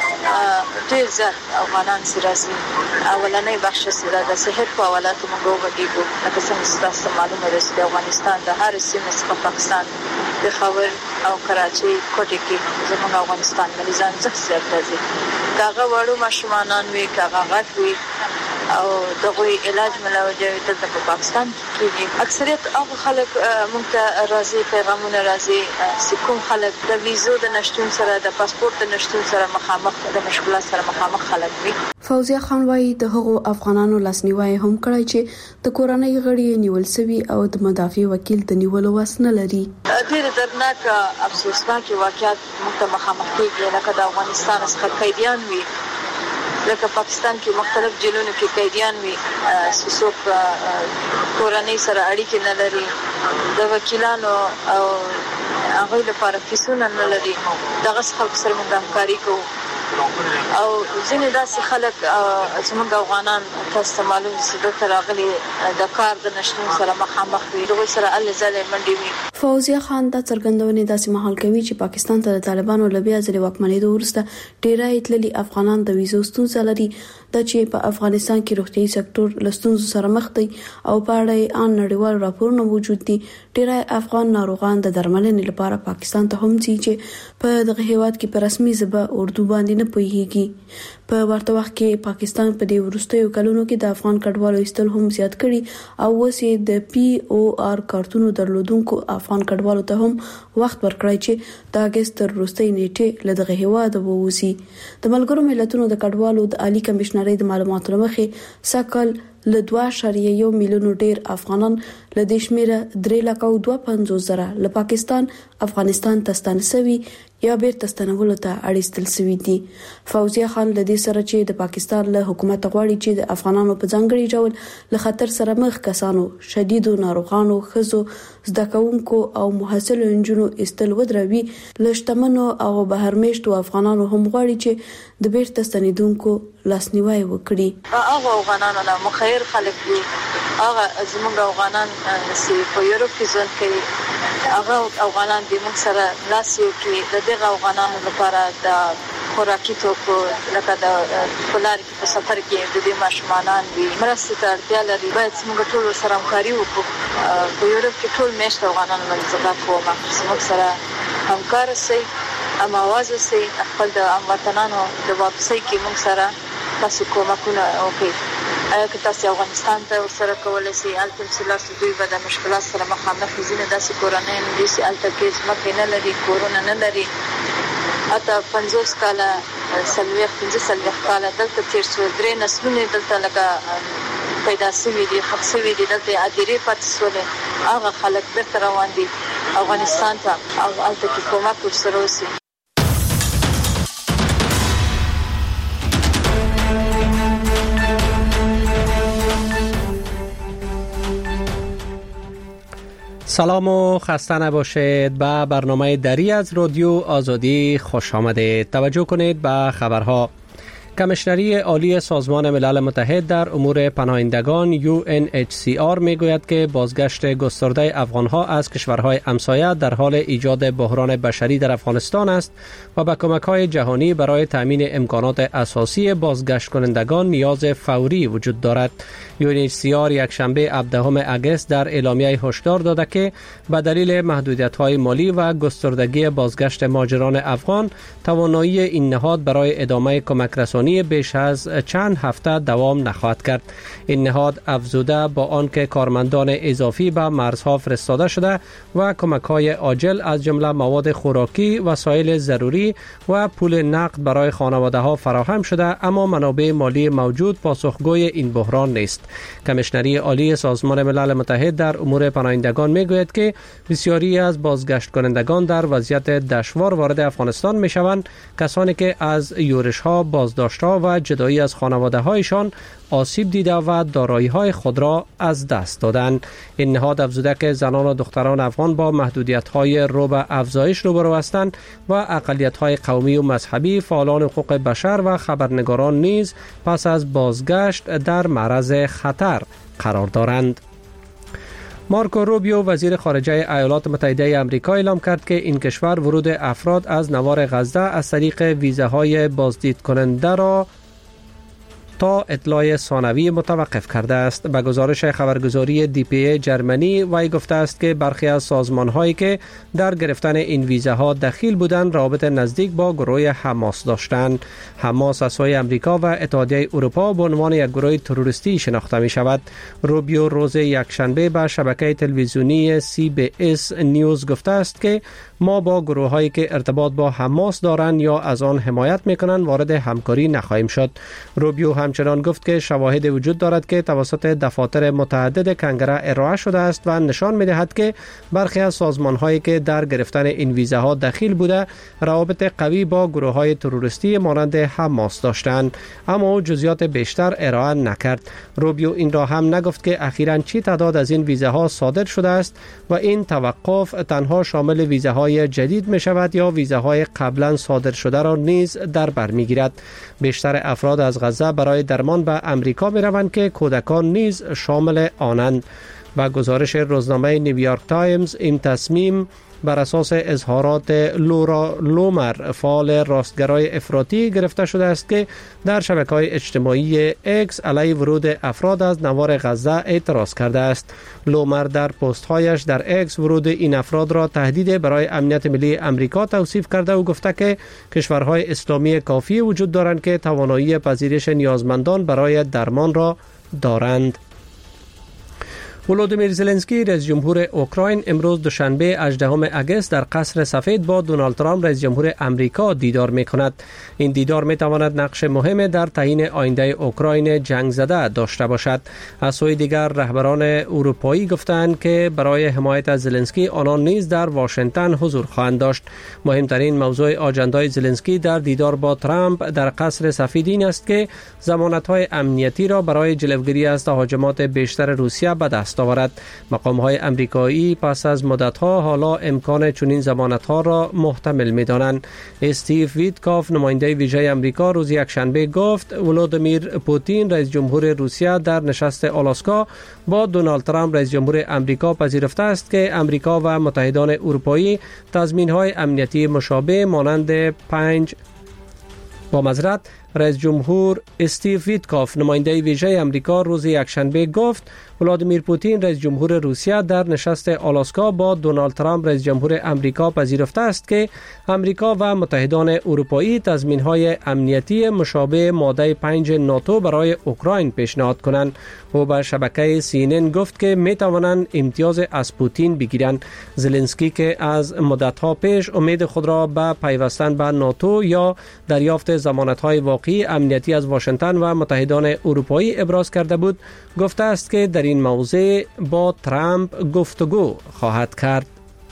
سره ډېر زیات افغانان سراسي اولنې بخش سره د صحت په حوالاتو موږ وګورو لکه څنګه تاسو معلومه ده چې افغانستان د هر سیمه څخه پاکستان د خاور او کراچي کوټه کې زموږ افغانستان مریضان زیات راځي کاغه وړو ماشومان وی کاغه غټ وی او دغه علاج ملوجه دلته په پاکستان کې اکثریت هغه خلک موږ ته راځي پیغامونه راځي سکون خلک د ویزو د نشټون سره د پاسپورت د نشټون سره مخامخ د مشکلات سره مخامخ خلک وي. فوزیه خان وايي د هغو افغانانو لاسنیوي هم کړی چې د کورنۍ غړي نیول سوي او د مدافع وکیل د نیولو واس نه لري. ډېر دردناک افسوسناک واقعیت موږ ته مخامخ کیږي لکه د افغانستان څخه قیدیان وي لکه پاکستان کې مختلف جیلونو کې قیدیان وي څوک کورنۍ سره اړیکې نه لري د وکیلانو او هغه لپاره فیسونه نه لري دغه خلک سره موږ همکاري کوو او ځینې داسې خلک زموږ افغانان تاسو معلوم دي چې د راغلي د کار د نشټون سره مخامخ وي دغه سره ال ځلې منډي وي. فوزیه خان د څرګندونې داسې مهال کوي چې پاکستان ته د طالبانو لبیا ځلې واکمنېدو وروسته ډېرای تللي افغانان د ویزو ستونزې لري د چې په افغانستان کې روغتيایي سکتور لستونزو سره مخ دی او په اړه ان نړیوال راپورونه موجود دي. ډېرای افغان ناروغان د درملنې لپاره پاکستان ته هم ځي چې په دغه هیواد کې په رسمي ژبه اردو باندې نه پوهیږي. په ورته وخت کې پاکستان په دې وروستیو کلونو کې د افغان کډوالو ایستل هم زیات کړي او اوس یې د پی او آر کارتونو درلودونکو افغان کډوالو ته هم وخت ورکړی چې د اگست تر وروستۍ نیټې له دغه هیواد ووځي. د ملګرو ملتونو د کډوالو د عالی کمشنرۍ د معلوماتو لمخې سکل ل 2.1 میلیون ډیر افغانان له دې شمیره 3,52,000 له پاکستان افغانستان تستانسوي یا بیرته ستنولو ته اړیستل شوی دي. فوزیه خان له دې سره چې د پاکستان له حکومت غواړي چې د افغانانو په ځانګړي ډول له خطر سره مخ کسانو، شدیدو ناروغانو، ښځو، زده کوونکو او محصلو نجونو استل ودروي، له شتمنو او بهرمېشتو افغانانو هم غواړي چې د بیرته ستنیدونکو لاسنیوي وکړي. هغه افغانانو نه مخیر خلک دي، هغه زموږ افغانان چې په یورپ کې ژوند کوي، هغه افغانان دي موږ سره لاس یو کړي د دغه افغانانو لپاره د خوراکي توکو لکه د پلار کې په سفر کې د دې ماشومان دي مرستې ته اړتیا لري. باید موږ ټول سره همکاري وکړو. په یورپ کې ټول میشت افغانان باندې کوم موږ سره همکار سي، هم आवाज سي، خپل د هموطنانو د واپسۍ کې موږ سره تاسو کومکونه وکړي. که تاسو افغانستان ته ورسره کولای شئ، البته چې لاسو دوی به د مشکلات سره مخامخ دي. ځینې داسې کورنۍ دي چې البته کې ځمکې نه لري، کورونه نه لري، حتی 50 کاله 45 کاله دلته تیر شو، 3 نسلونه دلته لکه پیدا شوي دي، خښ شوي دي، دلته اديرې پاتې شولې. هغه خلک بیرته روان دي افغانستان ته او البته کې کومک ورسره وشي. سلام و خسته نباشید. به برنامه دری از رادیو آزادی خوش آمدید. توجه کنید به خبرها. کمیشنری عالی سازمان ملل متحد در امور پناهندگان UNHCR میگوید که بازگشت گسترده افغانها از کشورهای همسایه در حال ایجاد بحران بشری در افغانستان است و به کمک‌های جهانی برای تامین امکانات اساسی بازگشت کنندگان نیاز فوری وجود دارد. UNHCR یک شنبه 17 اگست در اعلامیه هشدار داده که به دلیل محدودیت‌های مالی و گستردگی بازگشت مهاجران افغان، توانایی این نهاد برای ادامه کمک رسانی بیش از چند هفته دوام نخواهد کرد. این نهاد افزوده با آنکه کارمندان اضافی به مرزها فرستاده شده و کمک‌های عاجل از جمله مواد خوراکی، وسایل ضروری و پول نقد برای خانواده‌ها فراهم شده، اما منابع مالی موجود پاسخگوی این بحران نیست. کمیشنری عالی سازمان ملل متحد در امور پناهندگان میگوید که بسیاری از بازگشت کنندگان در وضعیت دشوار وارد افغانستان میشوند، کسانی که از یورش‌ها، بازداشت‌ها و جدایی از خانواده‌هایشان آسیب دیده و دارایی‌های خود را از دست دادند. این نهاد افزوده که زنان و دختران افغان با محدودیت‌های رو به افزایش روبرو هستند و اقلیت‌های قومی و مذهبی، فعالان حقوق بشر و خبرنگاران نیز پس از بازگشت در معرض خطر قرار دارند. مارکو روبیو وزیر خارجه ایالات متحده آمریکا اعلام کرد که این کشور ورود افراد از نوار غزه از طریق ویزاهای بازدید کننده را تا اطلاع ثانوی متوقف کرده است. به گزارش خبرگزاری DPA جرمنی وی گفته است که برخی از سازمان‌هایی که در گرفتن این ویزاها دخیل بودند رابط نزدیک با گروه حماس داشتند. حماس از سوی آمریکا و اتحادیه اروپا به عنوان یک گروه تروریستی شناخته می شود. روبیو روز یکشنبه به شبکه تلویزیونی CBS نیوز گفته است که ما با گروه‌هایی که ارتباط با حماس دارند یا از آن حمایت می‌کنند وارد همکاری نخواهیم شد. روبیو همچنان گفت که شواهد وجود دارد که توسط دفاتر متعدد کنگره ارائه شده است و نشان می‌دهد که برخی از سازمان‌هایی که در گرفتن این ویزاها دخیل بوده روابط قوی با گروه‌های تروریستی مانند حماس داشتند، اما جزئیات بیشتر ارائه نکرد. روبیو این را هم نگفت که اخیراً چی تعداد از این ویزاها صادر شده است و این توقف تنها شامل ویزاهای جدید می شود یا ویزاهای قبلا صادر شده را نیز در بر می گیرد. بیشتر افراد از غزه برای درمان به امریکا می روند که کودکان نیز شامل آنند. و گزارش روزنامه نیویورک تایمز این تصمیم بر اساس اظهارات لورا لومر فعال راستگرای افراطی گرفته شده است که در شبکه‌های اجتماعی اکس علیه ورود افراد از نوار غزه اعتراض کرده است. لومر در پست‌هایش در اکس ورود این افراد را تهدید برای امنیت ملی امریکا توصیف کرده و گفته که کشورهای اسلامی کافی وجود دارند که توانایی پذیرش نیازمندان برای درمان را دارند. ولودیمیر زلنسکی رئیس جمهور اوکراین امروز دوشنبه 18 اگست در قصر سفید با دونالد ترامپ رئیس جمهور امریکا دیدار می‌کند. این دیدار می‌تواند نقش مهم در تعیین آینده اوکراین جنگ زده داشته باشد. از سوی دیگر رهبران اروپایی گفتند که برای حمایت از زلنسکی آنان نیز در واشنگتن حضور خواهند داشت. مهمترین موضوع آجندای زلنسکی در دیدار با ترامپ در قصر سفید این است که ضمانت‌های امنیتی را برای جلوگیری از تهاجمات بیشتر روسیه به دست آورد. مقام‌های امریکایی پس از مدت‌ها حالا امکان چنین ضمانت‌ها را محتمل می‌دانند. استیو ویتکاف نماینده ویژه امریکا روز یکشنبه گفت ولودیمیر پوتین رئیس جمهور روسیه در نشست آلاسکا با دونالد ترامپ رئیس جمهور امریکا پذیرفته است که امریکا و متحدان اروپایی تضمین‌های امنیتی مشابه مانند رئیس جمهور استیو ویتکاف نماینده ویژه امریکا روز یکشنبه گفت ولادیمیر پوتین رئیس جمهور روسیه در نشست آلاسکا با دونالد ترامپ رئیس جمهور امریکا پذیرفته است که امریکا و متحدان اروپایی تضمین‌های امنیتی مشابه ماده 5 ناتو برای اوکراین پیشنهاد کنند. او به شبکه CNN گفت که می توانند امتیاز از پوتین بگیرند. زلنسکی که از مدت‌ها پیش امید خود را به پیوستن به ناتو یا دریافت ضمانت‌های واقعی امنیتی از واشنگتن و متحدان اروپایی ابراز کرده بود، گفته است که در این موضوع با ترامپ گفتگو خواهد کرد.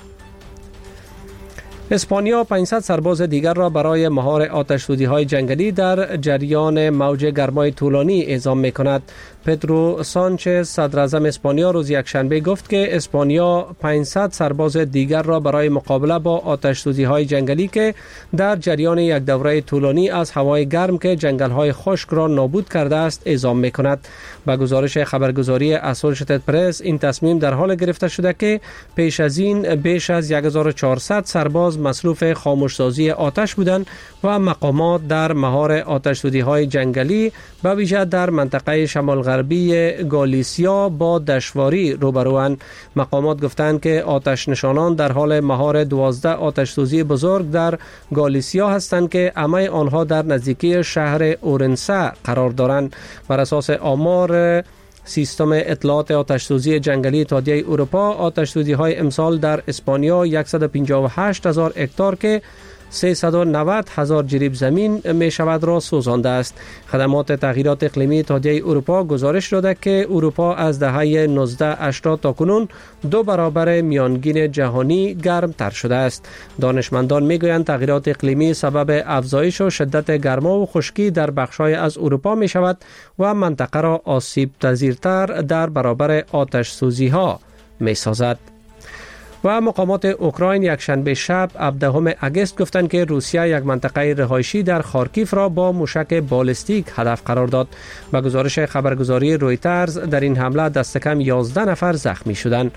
اسپانیا 500 سرباز دیگر را برای مهار آتش‌سوزی‌های جنگلی در جریان موج گرمای طولانی اعزام می‌کند. پدرو سانچز صدر اعظم اسپانیا روز یکشنبه گفت که اسپانیا 500 سرباز دیگر را برای مقابله با آتش‌سوزی‌های جنگلی که در جریان یک دوره طولانی از هوای گرم که جنگل‌های خشک را نابود کرده است اعزام می‌کند. با گزارش خبرگزاری اسوشییتد پرس این تصمیم در حال گرفته شده که پیش از این بیش از 1400 سرباز مصروف خاموشسازی آتش بودند و مقامات در مهار آتش‌سوزی‌های جنگلی به ویژه در منطقه شمال غربی گالیسیا با دشواری روبروند. مقامات گفتند که آتش نشانان در حال مهار 12 آتش‌سوزی بزرگ در گالیسیا هستند که همه آنها در نزدیکی شهر اورنسه قرار دارند. بر اساس آمار سیستم اطلاعات آتش‌سوزی جنگلی اتحادیه اروپا، آتش‌سوزی‌های امسال در اسپانیا 158,000 هکتار که 390,000 جریب زمین می شود را سوزانده است. خدمات تغییرات اقلیمی اتحادیه اروپا گزارش داده که اروپا از دهه 1980 تا کنون 2 برابر میانگین جهانی گرم تر شده است. دانشمندان می گویند تغییرات اقلیمی سبب افزایش و شدت گرما و خشکی در بخش‌های از اروپا می شود و منطقه را آسیب پذیرتر در برابر آتش سوزی ها می سازد. و مقامات اوکراین یکشنبه شب 17 اگست گفتند که روسیه یک منطقه رهایشی در خارکیف را با موشک بالستیک هدف قرار داد. با گزارش خبرگزاری رویترز در این حمله دست کم 11 نفر زخمی شدند.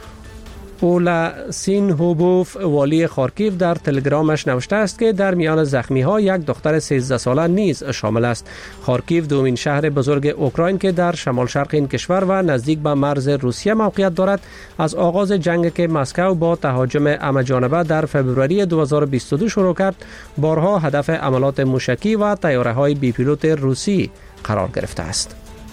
اولا سینهوبوف والی خارکیف در تلگرامش نوشته است که در میان زخمی ها یک دختر 13 ساله نیز شامل است. خارکیف دومین شهر بزرگ اوکراین که در شمال شرق این کشور و نزدیک به مرز روسیه موقعیت دارد از آغاز جنگ که مسکو با تهاجم همه‌جانبه در فوریه 2022 شروع کرد بارها هدف حملات موشکی و طیاره‌های بی پیلوت روسی قرار گرفته است.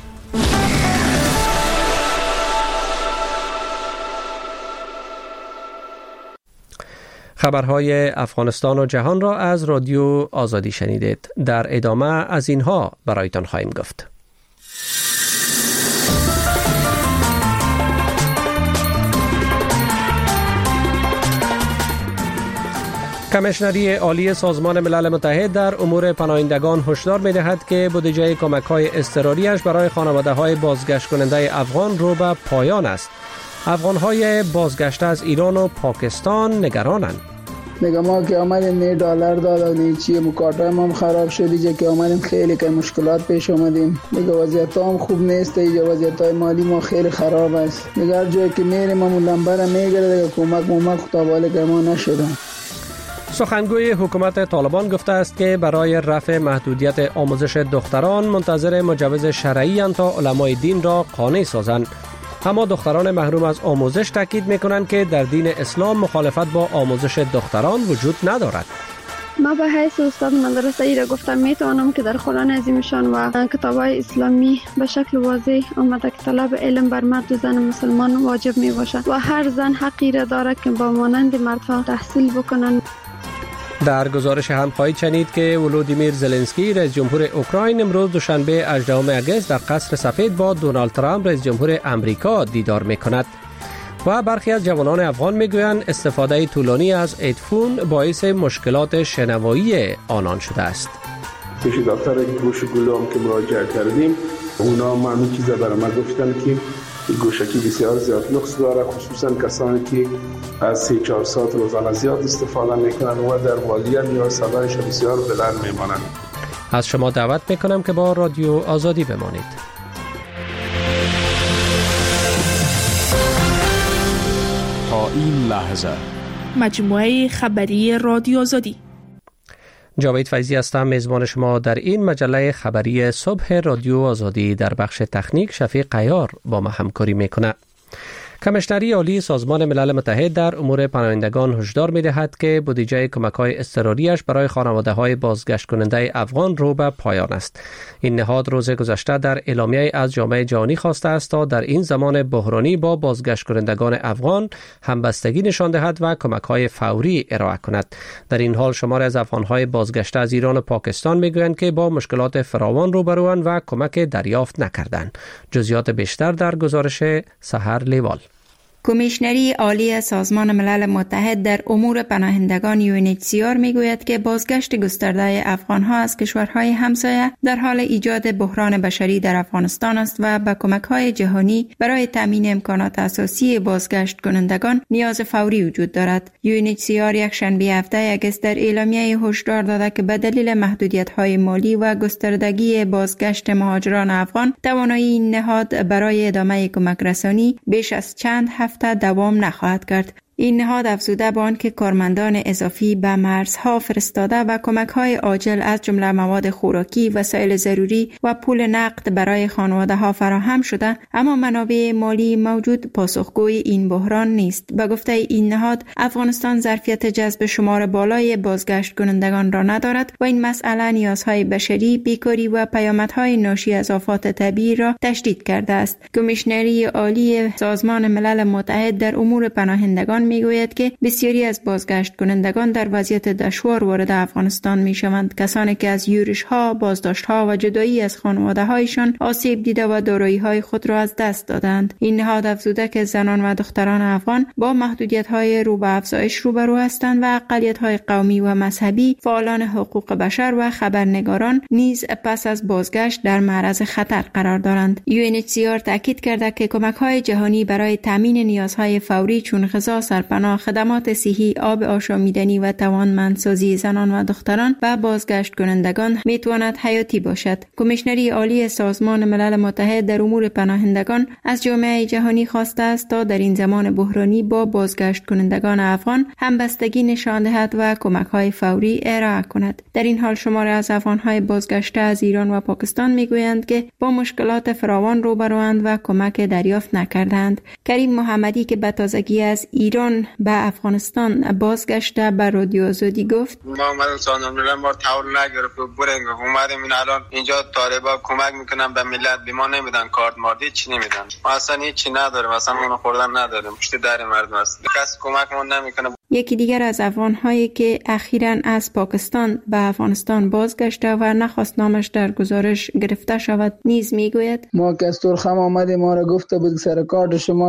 خبرهای افغانستان و جهان را از رادیو آزادی شنیدید. در ادامه از اینها برایتان خواهیم گفت. کمیشنری عالی سازمان ملل متحد در امور پناهندگان هشدار می‌دهد که بودجه کمک‌های اضطراری‌اش برای خانواده‌های بازگشت کننده افغان رو به پایان است. افغان‌های بازگشته از ایران و پاکستان نگرانند. میگم ما که آمدیم $1 داد و نیچی مکاتبه هم خراب شدی که آمدیم خیلی که مشکلات پیش آمدیم. میگه وضعیت هم خوب نیست، اینجا وضعیت های مالی ما خیلی خراب است. میگه هر جایی که میریم همون لمبر میگیره کمک خداواله که ما نشده. سخنگوی حکومت طالبان گفته است که برای رفع محدودیت آموزش دختران منتظر مجوز شرعی اند تا علمای دین را قانع سازند. اما دختران محروم از آموزش تاکید می‌کنند که در دین اسلام مخالفت با آموزش دختران وجود ندارد. ما به حیث استاد مدرسه ای را گفتم میتوانم که در قرآن عظیمشان و کتاب‌های اسلامی به شکل واضح آمده که طلب علم بر مرد و زن مسلمان واجب می باشد و هر زن حقی را دارد که با مانند مردها تحصیل بکنند. در گزارش هم خواهید شنید که ولودیمیر زلنسکی رئیس جمهور اوکراین امروز دوشنبه 18 اگست در قصر سفید با دونالد ترامپ رئیس جمهور امریکا دیدار می‌کند. و برخی از جوانان افغان میگویند استفاده طولانی از هدفون باعث مشکلات شنوایی آنان شده است. پیش دکتر گوش گلو که مراجعه کردیم، اونا معلوم چیزا برای ما گفتن که گوشکی بسیار زیاد لوکس داره، خصوصا کسانی که از 3-4 ساعت روزانه زیاد استفاده میکنن و در والین یا صدایش بسیار بلند میمانند. از شما دعوت میکنم که با رادیو آزادی بمانید. تا این لحظه مجموعه خبری رادیو آزادی. جاوید فیضی هستم، میزبان شما در این مجله خبری صبح رادیو آزادی. در بخش تکنیک شفیق قیار با ما همکاری میکنه. کمیشنری عالی سازمان ملل متحد در امور پناهندگان هشدار می‌دهد که بودجه کمک‌های اضطراری‌اش برای خانواده‌های بازگشت کننده افغان رو به پایان است. این نهاد روز گذشته در اعلامیه از جامعه جهانی خواسته است تا در این زمان بحرانی با بازگشت کنندگان افغان همبستگی نشان دهد و کمک‌های فوری ارائه کند. در این حال شماری از افغان‌های بازگشته از ایران و پاکستان می‌گویند که با مشکلات فراوان روبروند و کمک دریافت نکردند. جزئیات بیشتر در گزارش سحر لیوال. کمیشنری عالی سازمان ملل متحد در امور پناهندگان UNHCR میگوید که بازگشت گسترده افغانها از کشورهای همسایه در حال ایجاد بحران بشری در افغانستان است و به کمک‌های جهانی برای تامین امکانات اساسی بازگشت کنندگان نیاز فوری وجود دارد. UNHCR یک شنبه 17 اگست در اعلامیه هشدار داده که به دلیل محدودیت‌های مالی و گستردگی بازگشت مهاجران افغان، توانایی این نهاد برای ادامه کمک رسانی بیش از چند هفته دوام نخواهد کرد. این نهاد افزوده به آن که کارمندان اضافی به مرزها فرستاده و کمک‌های عاجل از جمله مواد خوراکی، وسایل ضروری و پول نقد برای خانواده‌ها فراهم شده، اما منابع مالی موجود پاسخگوی این بحران نیست. به گفته این نهاد، افغانستان ظرفیت جذب شمار بالای بازگشت کنندگان را ندارد و این مسئله نیازهای بشری، بیکاری و پیامدهای ناشی از آفات طبیعی را تشدید کرده است. کمیشنری عالی سازمان ملل متحد در امور پناهندگان میگوید که بسیاری از بازگشت کنندگان در وضعیت دشوار وارد افغانستان میشوند، کسانی که از یورش‌ها، بازداشت‌ها و جدایی از خانواده‌هایشان آسیب دیده و دارایی‌های خود را از دست دادند. این نهاد افزوده که زنان و دختران افغان با محدودیت‌های رو به افزایش روبرو هستند و اقلیت‌های قومی و مذهبی، فعالان حقوق بشر و خبرنگاران نیز پس از بازگشت در معرض خطر قرار دارند. UNHCR تاکید کرده که کمک‌های جهانی برای تامین نیازهای فوری چون غذا، سرپناه، خدمات صحی، آب آشامیدنی و توانمندسازی زنان و دختران و بازگشت کنندگان میتواند حیاتی باشد. کمیشنری عالی سازمان ملل متحد در امور پناهندگان از جامعه جهانی خواسته است تا در این زمان بحرانی با بازگشت کنندگان افغان همبستگی نشان دهد و کمک‌های فوری ارائه کند. در این حال شماری از افغان‌های بازگشته از ایران و پاکستان میگویند که با مشکلات فراوان روبروند و کمک دریافت نکردند. کریم محمدی که به تازگی از ایران به افغانستان بازگشته به رادیو آزادی گفت: ما اومدیم سازمان ملل ما تحول نگرفت و برنگ اومدیم این الان اینجا طالبا کمک میکنن به ملت، به ما نمیدن کارت ماردی چی نمیدن، ما اصلا هیچی نداریم، اصلا اون خوردن نداریم، پشت در مردم است، کسی کمک ما نمیکنه. یکی دیگر از افغان‌هایی که اخیراً از پاکستان به افغانستان بازگشته و نخواست نامش در گزارش گرفته شود نیز میگوید: ما که از ترخم آمدیم ما را گفته بود سر کارت شما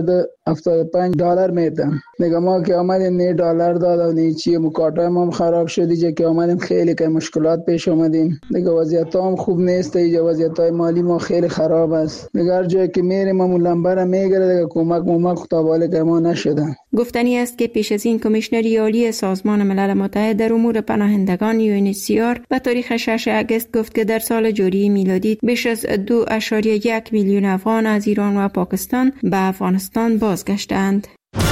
$375 میدن. دیگه ما که آمدیم $9 داد و نه چی، مکاتبه ما خراب شد. اینجا که آمدیم خیلی که مشکلات پیش آمدیم. دیگه وضعیت هم خوب نیست. اینجا وضعیت مالی ما خیلی خراب است. دیگه هر جایی که میریم ما لمبر میگیره، دیگه کمک خطاباله که ما نشدن. گفتنی است که پیش از این کمیشنری عالی سازمان ملل متحد در امور پناهندگان UNHCR به تاریخ 6 اگست گفت که در سال جاری میلادی بیش از 2.1 میلیون افغان از ایران و پاکستان به افغانستان بازگشتند.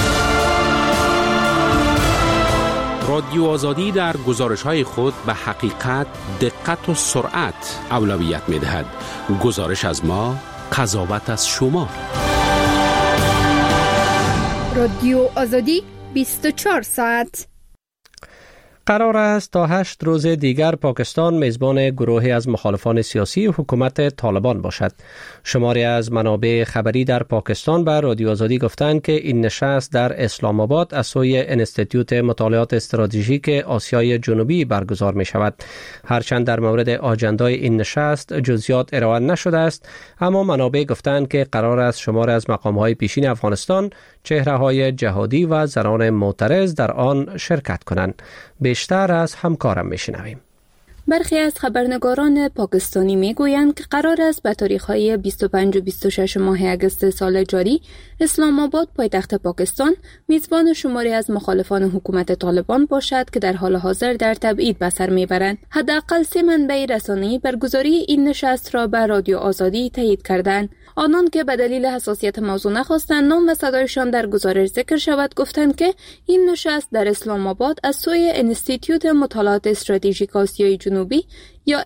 رادیو آزادی در گزارش‌های خود به حقیقت، دقت و سرعت اولویت می‌دهد. گزارش از ما، قضاوت از شما. رادیو آزادی 24 ساعت. قرار است تا 8 روز دیگر پاکستان میزبان گروهی از مخالفان سیاسی حکومت طالبان باشد. شماری از منابع خبری در پاکستان به رادیو آزادی گفتند که این نشست در اسلام آباد از سوی انستیتوت مطالعات استراتژیک آسیای جنوبی برگزار می شود. هرچند در مورد آجندای این نشست جزئیات ارائه نشده است، اما منابع گفتند که قرار است شماری از مقام‌های پیشین افغانستان، چهره‌های جهادی و زنان معترض در آن شرکت کنند. بیشتر از همکارم میشنویم. برخی از خبرنگاران پاکستانی میگویند که قرار است به تاریخ‌های 25 و 26 ماه اگست سال جاری اسلام آباد پایتخت پاکستان میزبان شماری از مخالفان حکومت طالبان باشد که در حال حاضر در تبعید به سر میبرند. حداقل 3 منبع رسانه‌ای برگزاری این نشست را به رادیو آزادی تایید کردند. آنان که به دلیل حساسیت موضوع نخواستند نام و صدایشان در گزارش ذکر شود گفتند که این نشست در اسلام آباد از سوی انستیتوت مطالعات استراتژیک آسیای جنوبی یا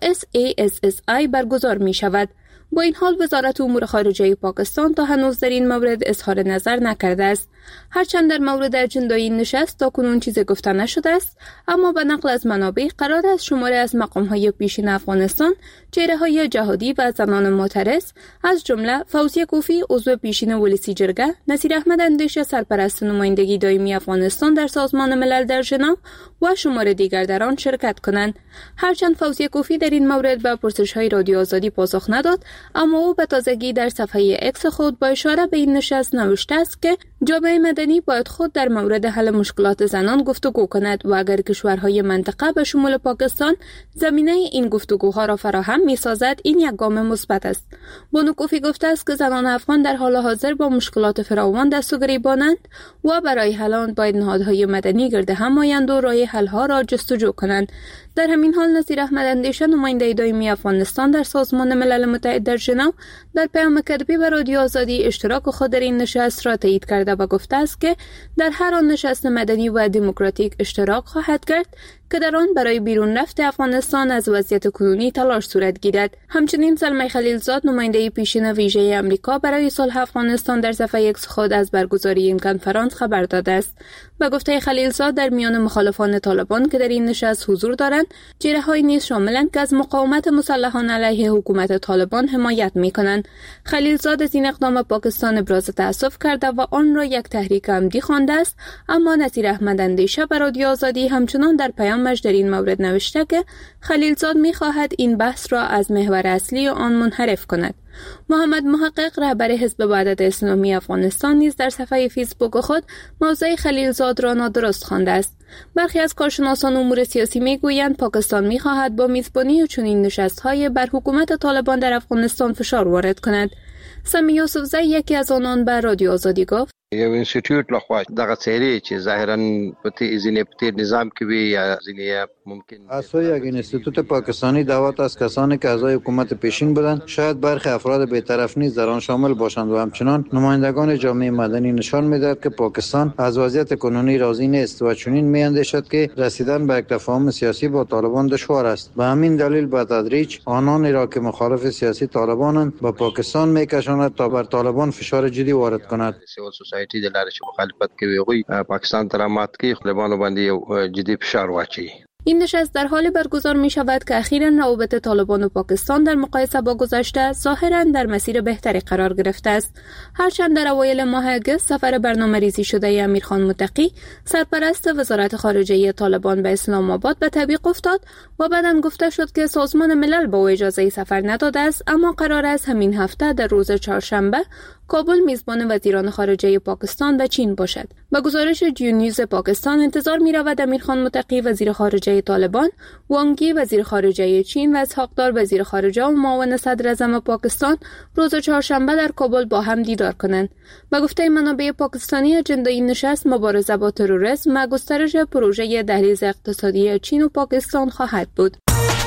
SASSI برگزار می شود. با این حال وزارت امور خارجه پاکستان تا هنوز در این مورد اظهار نظر نکرده است. هرچند در مورد اجندای این نشست تاکنون چیزی گفته نشده است، اما به نقل از منابع قرار است شماری از مقام‌های پیشین افغانستان، چهره‌های جهادی و زنان معترض از جمله فوزیه کوفی عضو پیشین ولسی جرگه، نصیر احمد اندیشه سرپرست نمایندگی دائمی افغانستان در سازمان ملل در ژنو و شمار دیگر در آن شرکت کنند. هرچند فوزیه کوفی در این مورد به پرسش‌های رادیو آزادی پاسخ نداد، اما او به تازگی در صفحه اکس خود با اشاره به این نشست نوشته است که جامعه مدنی باید خود در مورد حل مشکلات زنان گفتگو کند و اگر کشورهای منطقه به شمول پاکستان زمینه این گفتگوها را فراهم می‌سازد این یک گام مثبت است. بانو کوفی گفته است که زنان افغان در حال حاضر با مشکلات فراوان دست و گریبانند و برای حل آن باید نهادهای مدنی گرد هم آیند و راه حل‌ها را جستجو کنند. در همین حال نصیر احمد اندیشه نماینده دائمی افغانستان در سازمان ملل متحد در ژنو در پیام کتبی به رادیو آزادی اشتراک خود در این نشست را تایید کرده و گفته است که در هر آن نشست مدنی و دموکراتیک اشتراک خواهد کرد که در آن برای بیرون رفت افغانستان از وضعیت کنونی تلاش صورت گیرد. همچنین زلمه خلیلزاد نماینده پیشین ویژه آمریکا برای صلح افغانستان در صفحه اکس خود از برگزاری این کنفرانس خبر داده است. به گفته خلیلزاد در میان مخالفان طالبان که در این نشست حضور دارند چهره‌هایی نیز شاملند که از مقاومت مسلحانه علیه حکومت طالبان حمایت می‌کنند. خلیلزاد از این اقدام پاکستان ابراز تأسف کرده و آن را یک تحریک عمدی خوانده است، اما نصیر احمد اندیشه بر رادیو آزادی همچنان در پیامش در این مورد نوشته که خلیلزاد می‌خواهد این بحث را از محور اصلی آن منحرف کند. محمد محقق رهبر حزب وحدت اسلامی افغانستان نیز در صفحه فیسبوک خود موضع خلیلزاد را نادرست خوانده است. برخی از کارشناسان امور سیاسی میگویند پاکستان می‌خواهد با میزبانی چنین نشست‌های بر حکومت طالبان در افغانستان فشار وارد کند. سمی یوسفزی یکی از آنان به رادیو آزادی گفت یو انسټیټیوټ لخوا دغه څیرې چې ظاهرا په ځینې نظام کې وي یا ځینې ممکن از یک انستیتوت پاکستانی دعوت از کسانی که اعضای حکومت پیشین بودند شاید برخی افراد بی‌طرف نیز در آن شامل باشند و همچنان نمایندگان جامعه مدنی نشان می‌دهد که پاکستان از وضعیت کنونی راضی نیست و چنین می‌اندیشد که رسیدن به یک تفاهم سیاسی با طالبان دشوار است. به همین دلیل به تدریج آنانی را که مخالف سیاسی طالبانند به پاکستان می‌کشاند تا بر طالبان فشار جدی وارد کند. د لارې چې مخالفت کوي غوي پاکستان تر مات کې طالبانو باندې جدي فشار واچي. این نشست در حال برگزار می شود که اخیراً روابط طالبان و پاکستان در مقایسه با گذشته ظاهراً در مسیر بهتری قرار گرفته است. هرچند در اوایل ماه اگست سفر برنامه‌ریزی شده امیرخان متقی سرپرست وزارت خارجه طالبان به اسلام آباد به تعویق افتاد و بعداً گفته شد که سازمان ملل به او اجازه سفر نداده است، اما قرار است همین هفته در روز چهارشنبه کابل میزبان وزیران خارجه پاکستان و چین باشد. با گزارش جیونیوز پاکستان انتظار می رود امیرخان متقی وزیر خارجه طالبان، وانگی وزیر خارجه چین و اسحاقدار وزیر خارجه و معاون صدر اعظم پاکستان روز چهارشنبه در کابل با هم دیدار کنند. با گفته منابع پاکستانی اجنده این نشست مبارزه با تروریسم و گسترش پروژه دهلیز اقتصادی چین و پاکستان خواهد بود.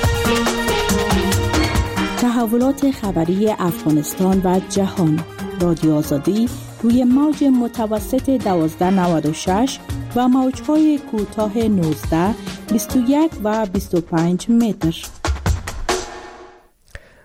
تحولات خبری افغانستان و جهان. رادیو آزادی روی موج متوسط 1296 و موج‌های کوتاه 19, 21 و 25 متر.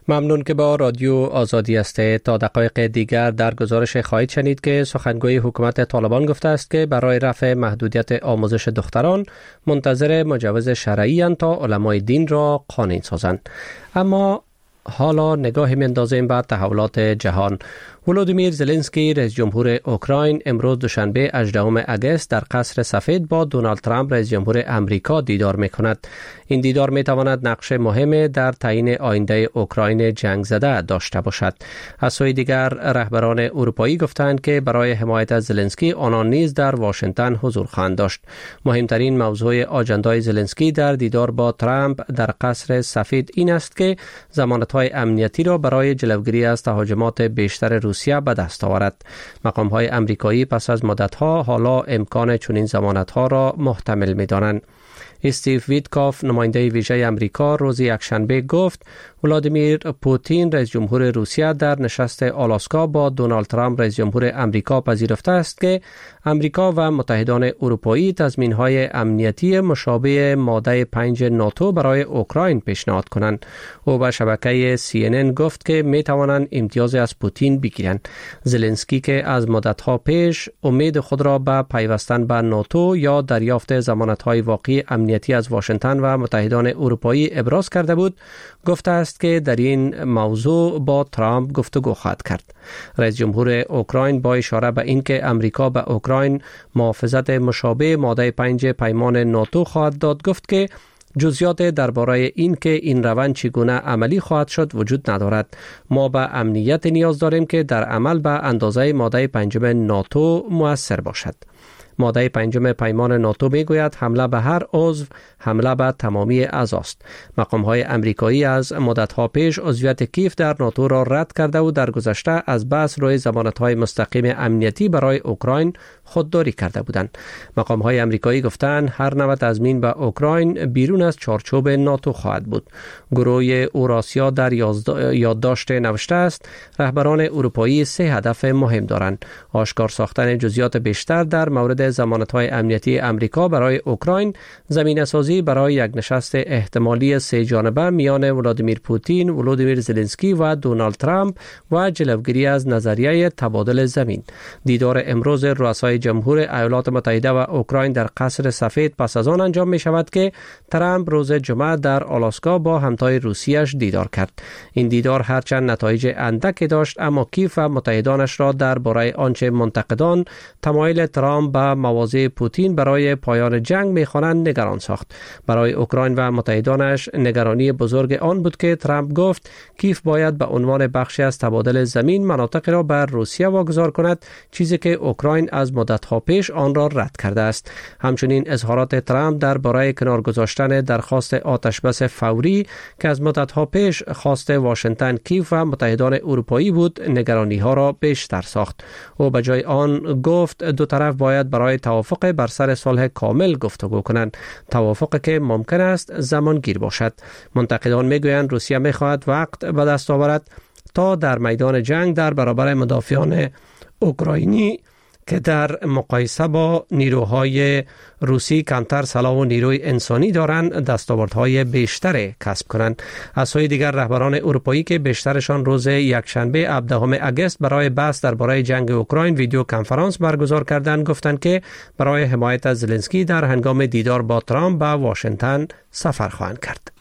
ممنون که با رادیو آزادی هستید. تا دقایق دیگر در گزارش خواهید شنید که سخنگوی حکومت طالبان گفته است که برای رفع محدودیت آموزش دختران منتظر مجوز شرعی اند تا علمای دین را قانون سازند. اما حالا نگاهی می‌اندازیم به تحولات جهان. ولودیمیر زلنسکی رئیس جمهور اوکراین امروز دوشنبه 18 اگست در قصر سفید با دونالد ترامپ رئیس جمهور امریکا دیدار می‌کند. این دیدار می‌تواند نقش مهمی در تعیین آینده اوکراین جنگ زده داشته باشد. از سوی دیگر رهبران اروپایی گفتند که برای حمایت از زلنسکی آنان نیز در واشنگتن حضور خواهند داشت. مهمترین موضوع آجندای زلنسکی در دیدار با ترامپ در قصر سفید این است که ضمانت‌های امنیتی را برای جلوگیری از تهاجمات بیشتر روسیه به دست آورد. مقام‌های امریکایی پس از مدت‌ها حالا امکان چنین ضمانت‌ها را محتمل می‌دانند. استیو ویتکاف نماینده ویژه امریکا روز یکشنبه گفت ولادیمیر پوتین رئیس جمهور روسیه در نشست آلاسکا با دونالد ترامپ رئیس جمهور امریکا پذیرفته است که امریکا و متحدان اروپایی تضمین‌های امنیتی مشابه ماده 5 ناتو برای اوکراین پیشنهاد کنند. او به شبکه CNN گفت که می توانند امتیاز از پوتین بگیرند. زلنسکی که از مدت‌ها پیش امید خود را به پیوستن به ناتو یا دریافت ضمانت‌های واقعی امنیتی از واشنگتن و متحدان اروپایی ابراز کرده بود، گفته است که در این موضوع با ترامپ گفتگو خواهد کرد. رئیس جمهور اوکراین با اشاره به اینکه امریکا به اوکراین محافظت مشابه ماده 5 پیمان ناتو خواهد داد گفت که جزئیات درباره این که این روند چگونه عملی خواهد شد وجود ندارد. ما به امنیت نیاز داریم که در عمل به اندازه ماده 5 ناتو مؤثر باشد. ماده 5 پیمان ناتو میگوید حمله به هر عضو حمله به تمامی اعضاست. مقام‌های امریکایی از مدت‌ها پیش عضویت کیف در ناتو را رد کرده و در گذشته از بحث روی ضمانت‌های مستقیم امنیتی برای اوکراین خودداری کرده بودند. مقام‌های امریکایی گفتند هر نوع تضمین به اوکراین بیرون از چارچوب ناتو خواهد بود. گروه اوراسیا در یادداشت نوشته است رهبران اروپایی 3 هدف مهم دارند: آشکار ساختن جزئیات بیشتر در مورد ضمانت‌های امنیتی امریکا برای اوکراین، زمینه‌سازی برای یک نشست احتمالی 3 جانبه میان ولادیمیر پوتین، ولودیمیر زلنسکی و دونالد ترامپ و جلوگیری از نظریه تبادل زمین. دیدار امروز رؤسای جمهور ایالات متحده و اوکراین در قصر سفید پس از آن انجام می شود که ترامپ روز جمعه در آلاسکا با همتای روسیه‌اش دیدار کرد. این دیدار هرچند نتایج اندکی داشت اما کیف و متحدانش را درباره آنچه منتقدان تمایل ترامپ به مواضع پوتین برای پایان جنگ می‌خوانند نگران ساخت. برای اوکراین و متحدانش نگرانی بزرگ آن بود که ترامپ گفت کیف باید به عنوان بخشی از تبادل زمین مناطق را بر روسیه واگذار کند، چیزی که اوکراین از مدت‌ها پیش آن را رد کرده است. همچنین اظهارات ترامپ درباره کنار گذاشتن درخواست آتشبس فوری که از مدت‌ها پیش خواست واشنگتن، کیف و متحدان اروپایی بود، نگرانی‌ها را بیشتر ساخت. او به جای آن گفت دو طرف باید برای توافق بر سر صلح کامل گفتگو کنند، توافقی که ممکن است زمانگیر باشد. منتقدان میگویند روسیه میخواهد وقت به دست آورد تا در میدان جنگ در برابر مدافعان اوکراینی که در مقایسه با نیروهای روسی کمتر سلاح و نیروی انسانی دارند دستاوردهای بیشتری کسب کنند. از سوی دیگر رهبران اروپایی که بیشترشان روز یکشنبه 17 اگست برای بحث درباره جنگ اوکراین ویدیو کنفرانس برگزار کردند گفتند که برای حمایت از زلنسکی در هنگام دیدار با ترامپ به واشنگتن سفر خواهند کرد.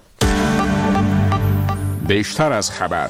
بیشتر از خبر.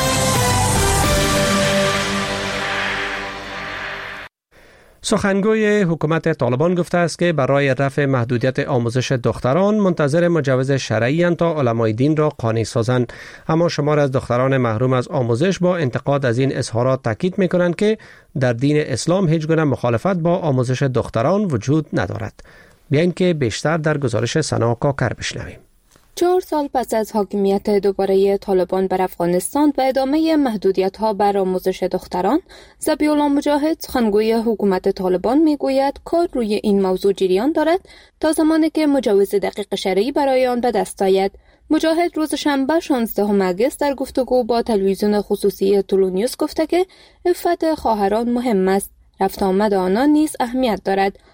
سخنگوی حکومت طالبان گفته است که برای رفع محدودیت آموزش دختران منتظر مجوز شرعی اند تا علمای دین را قانع سازند. اما شمار از دختران محروم از آموزش با انتقاد از این اظهارات تاکید می‌کنند که در دین اسلام هیچ گونه مخالفت با آموزش دختران وجود ندارد. بیاین که بیشتر در گزارش سنا کاکر بشنویم. 4 سال پس از حاکمیت دوباره طالبان بر افغانستان و ادامه محدودیت‌ها بر آموزش دختران، ذبیح‌الله مجاهد سخنگوی حکومت طالبان میگوید کار روی این موضوع جریان دارد تا زمانی که مجوز دقیق شرعی برای آن به دست آید. مجاهد روز شنبه 16 اگست در گفتگو با تلویزیون خصوصی تولونیوس گفته که عفت خواهران مهم است. رفت آمد آنان نیز اهمیت دارد.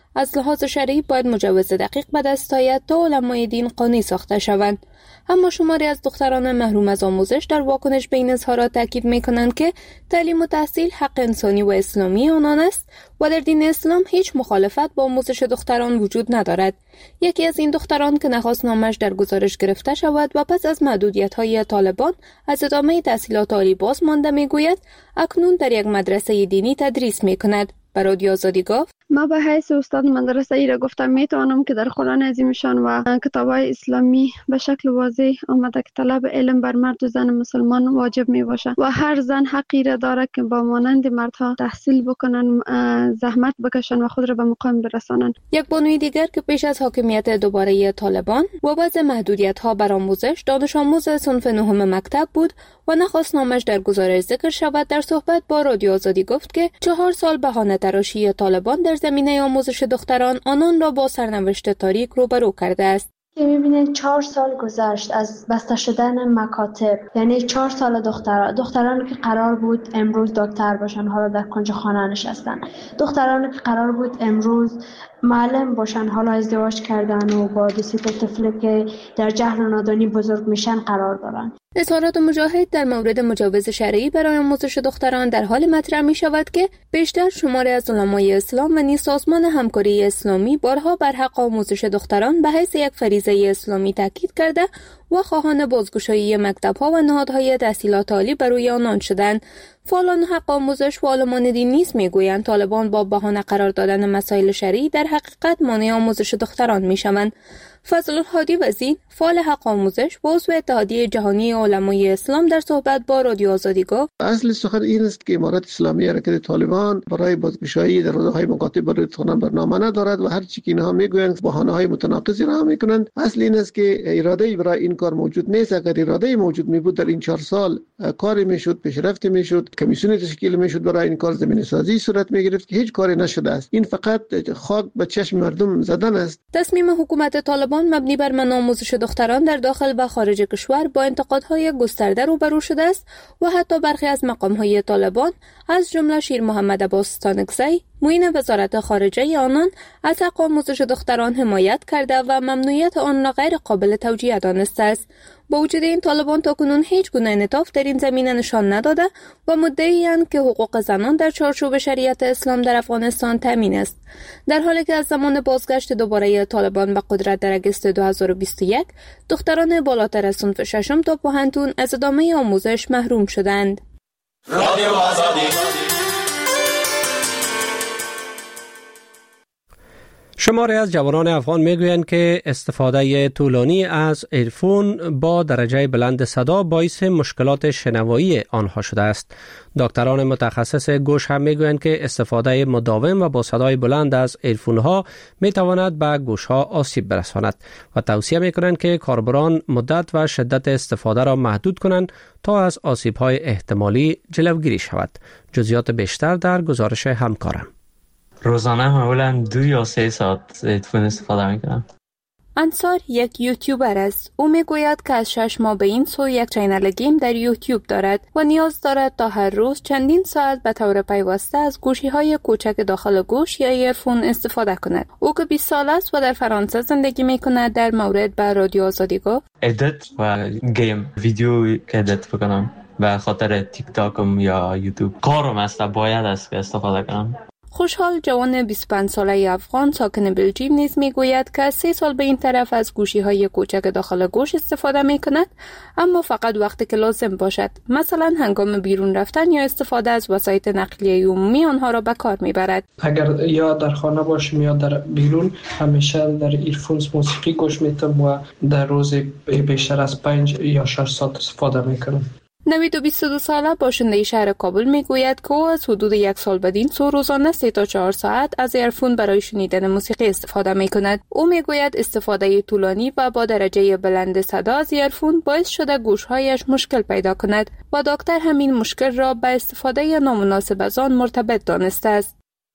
از لحاظ شرعی باید مجوز دقیق به دست آید تا علمای دین قانع ساخته شوند. اما شماری از دختران محروم از آموزش در واکنش به این اظهارات تاکید می‌کنند که تعلیم و تحصیل حق انسانی و اسلامی آنان است و در دین اسلام هیچ مخالفت با آموزش دختران وجود ندارد. یکی از این دختران که نخواست نامش در گزارش گرفته شود و پس از محدودیت‌های طالبان از ادامه تحصیلات عالی باز مانده می‌گوید اکنون در یک مدرسه دینی تدریس می‌کند. برای رادیو آزادی گفت ما به حیث استاد مدرسه ای را گفتم میتوانم که در خلان عظیمشان و کتابای اسلامی به شکل واضح آمده که طلب علم بر مرد و زن مسلمان واجب می باشد و هر زن حقی را دارد که با مانند مردها تحصیل بکنن، زحمت بکشن و خود را به مقام برسانند. یک بانوی دیگر که پیش از حاکمیت دوباره طالبان و وضع محدودیت ها بر آموزش دانش آموز صنف نهم مکتب بود و نخواست نامش در گزارش ذکر شود، در صحبت با رادیو آزادی گفت که 4 سال بهانه تراشی طالبان در زمینه آموزش دختران آنان را با سرنوشت تاریک روبرو کرده است. می‌بینید 4 سال گذشت از بسته شدن مکاتب، یعنی 4 سال دخترانی که قرار بود امروز دکتر باشن حالا در کنج خانه نشستن، دخترانی که قرار بود امروز معلم باشن حالا ازدواج کردن و با 2 طفل که در جهل و نادانی بزرگ میشن قرار دارن. اظهارات مجاهد در مورد مجوز شرعی برای آموزش دختران در حال مطرح می شود که بیشتر شماری از علمای اسلام و نیز سازمان همکاری اسلامی بارها بر حق آموزش دختران به حیث یک فریضه اسلامی تاکید کرده و خواهان بازگشایی مکتب‌ها و نهادهای تحصیلات عالی بر روی آنان شدند. فعالان حق آموزش و عالمان دین نیز میگویند طالبان با بهانه قرار دادن مسائل شرعی در حقیقت مانع آموزش دختران میشوند. فضل الهادی وزین، فعال حق آموزش و عضو اتحادیه جهانی علمای اسلام در صحبت با رادیو آزادی گفت اصل سخن این است که امارت اسلامی حرکت طالبان برای بازگشایی در حوزه‌های مکاتب برای دختران برنامه ندارد و هر چی که اینها میگویند بهانه‌های متناقضی را میکنند. اصل این است که اراده برای این کار موجود نیست. اگر اراده موجود می بود در این 4 سال کاری میشد، پیشرفت میشد، کمیسیون تشکیل میشد برای این کار زمینه سازی صورت میگرفت که هیچ کاری نشده است. این فقط خاک به چشم مردم زدن است. تصمیم حکومت طالبان مبنی بر منع آموزش دختران در داخل و خارج کشور با انتقادهای گسترده روبرو شده است و حتی برخی از مقام‌های طالبان از جمله شیر محمد عباس تانکزی معین وزارت خارجه آنان از حق آموزش دختران حمایت کرده و ممنوعیت آن را غیر قابل توجیه دانسته است. با وجود این طالبان تاکنون هیچ گونه انعطاف در این زمینه نشان نداده و مدعی‌اند که حقوق زنان در چارچوب شریعت اسلام در افغانستان تامین است. در حالی که از زمان بازگشت دوباره طالبان به قدرت در اگست 2021 دختران بالاتر از صنف 6 تا پوهنتون از ادامه آموزش محروم شدند. رادیو آزادی. شماری از جوانان افغان میگویند که استفاده طولانی از ایرفون با درجه بلند صدا باعث مشکلات شنوایی آنها شده است. دکتران متخصص گوش هم میگویند که استفاده مداوم و با صدای بلند از ایرفون ها میتواند به گوش ها آسیب برساند و توصیه میکنند که کاربران مدت و شدت استفاده را محدود کنند تا از آسیب های احتمالی جلوگیری شود. جزئیات بیشتر در گزارش همکارم. روزانه معمولا 2 یا 3 ساعت هدفون استفاده میکنم. انصار یک یوتیوبر است. او میگوید که از 6 ماه به این سو یک چینل گیم در یوتیوب دارد و نیاز دارد تا هر روز چندین ساعت به طور پیوسته از گوشی‌های کوچک داخل گوش یا ایرفون استفاده کند. او که 20 سال است و در فرانسه زندگی میکند در مورد به رادیو آزادی گفت ادیت و گیم ویدیو که ادیت بکنم به خاطر تیک تاکم یا یوتیوب کارم است باید است که استفاده کنم. خوشحال جوان 25 ساله افغان ساکن بلژیم نیز میگوید که 3 سال به این طرف از گوشی‌های کوچک داخل گوش استفاده میکند، اما فقط وقتی که لازم باشد، مثلا هنگام بیرون رفتن یا استفاده از وسایل نقلیه عمومی آنها را به کار میبرد. اگر یا در خانه باشم یا در بیرون همیشه در ایرفونز موسیقی گوش میتم و در روز بیشتر از 5 یا 6 ساعت استفاده میکنم. نوید و 22 ساله باشنده شهر کابل میگوید که او از حدود 1 سال بدین سو روزانه 3 تا 4 ساعت از ایرفون برای شنیدن موسیقی استفاده میکند. او میگوید استفاده طولانی و با درجه بلند صدا از ایرفون باعث شده گوشهایش مشکل پیدا کند و دکتر همین مشکل را به استفاده نامناسب از آن مرتبط دانسته است.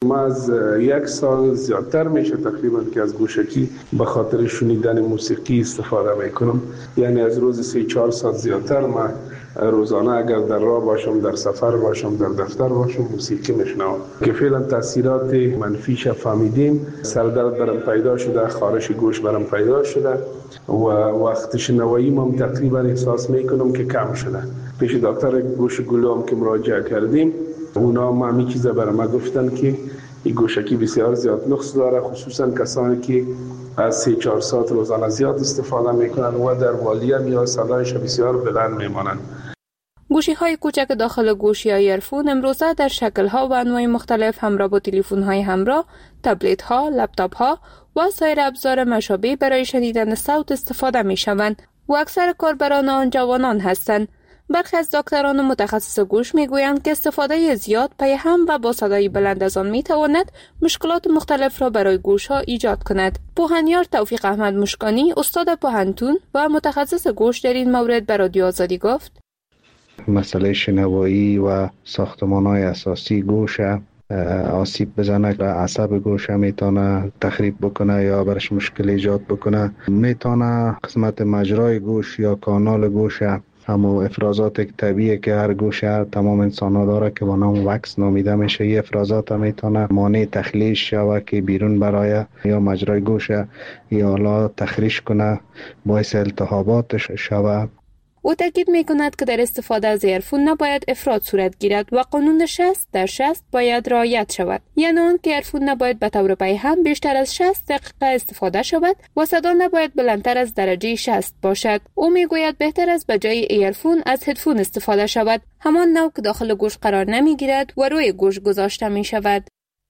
ما از 1 سال زیادتر میشه تقریبا که از گوشکی به خاطر شنیدن موسیقی استفاده میکنم. یعنی از روز 3-4 ساعت زیادتر ما روزانه اگر در راه باشم، در سفر باشم، در دفتر باشم، موسیقی میشنوم که فعلا تاثیرات منفیش فهمیدیم. سردرد برام پیدا شده، خارش گوش برام پیدا شده و وقت شنوایی ما تقریبا احساس میکنم که کم شده. پیش دکتر گوش گلو هم که مراجعه کردیم، اونا ما همین چیزا برام گفتن که این گوشکی بسیار زیاد نقص داره، خصوصا کسانی که از 3-4 ساعت روزانه زیاد استفاده میکنن و در والیم یا صدایش بسیار بلند میمانند. گوشی‌های کوچک داخل گوش یا ایرفون امروزه در شکل‌ها و انواع مختلف همراه با تلفن‌های همراه، تبلت‌ها، لپتاپ‌ها و سایر ابزار مشابه برای شنیدن صوت استفاده می‌شوند و اکثر کاربران آن جوانان هستند. برخی از دکتران متخصص گوش میگویند که استفاده زیاد پیهم و با صدای بلند از آن میتواند مشکلات مختلف را برای گوش‌ها ایجاد کند. پوهنیار توفیق احمد مشکانی، استاد پوهنتون و متخصص گوش در این مورد به رادیو آزادی گفت: مسئله شنوایی و ساختمان‌های اساسی گوش آسیب بزنه و عصب گوش میتونه تخریب بکنه یا برش مشکل ایجاد بکنه. میتونه قسمت مجرای گوش یا کانال گوش، همو افرازات طبیعی که هر گوش تمام انسان ها داره که با نام وکس نامیده میشه، یه افرازات میتونه مانع تخلیش شوه که بیرون برای یا مجرای گوش یا حالا تخریش کنه، باعث التهابات شوه. او تاکید میکند که در استفاده از ایرفون نباید افراط صورت گیرد و قانون 60/60 باید رعایت شود. یعنی آن که ایرفون نباید به طور پیهم بیشتر از 60 دقیقه استفاده شود و صدا نباید بلندتر از درجه 60 باشد. او میگوید بهتر است به جای ایرفون از هدفون استفاده شود، همان نوع که داخل گوش قرار نمیگیرد و روی گوش گذاشته می شود.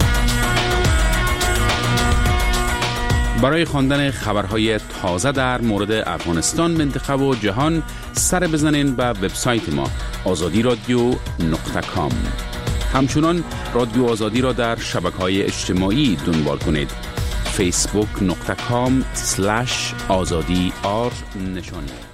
برای خواندن خبرهای تازه در مورد افغانستان، منطقه و جهان سر بزنین به وبسایت ما azadi.radio.com. همچنان رادیو آزادی را در شبکه‌های اجتماعی دنبال کنید. facebook.com/azadi نشانه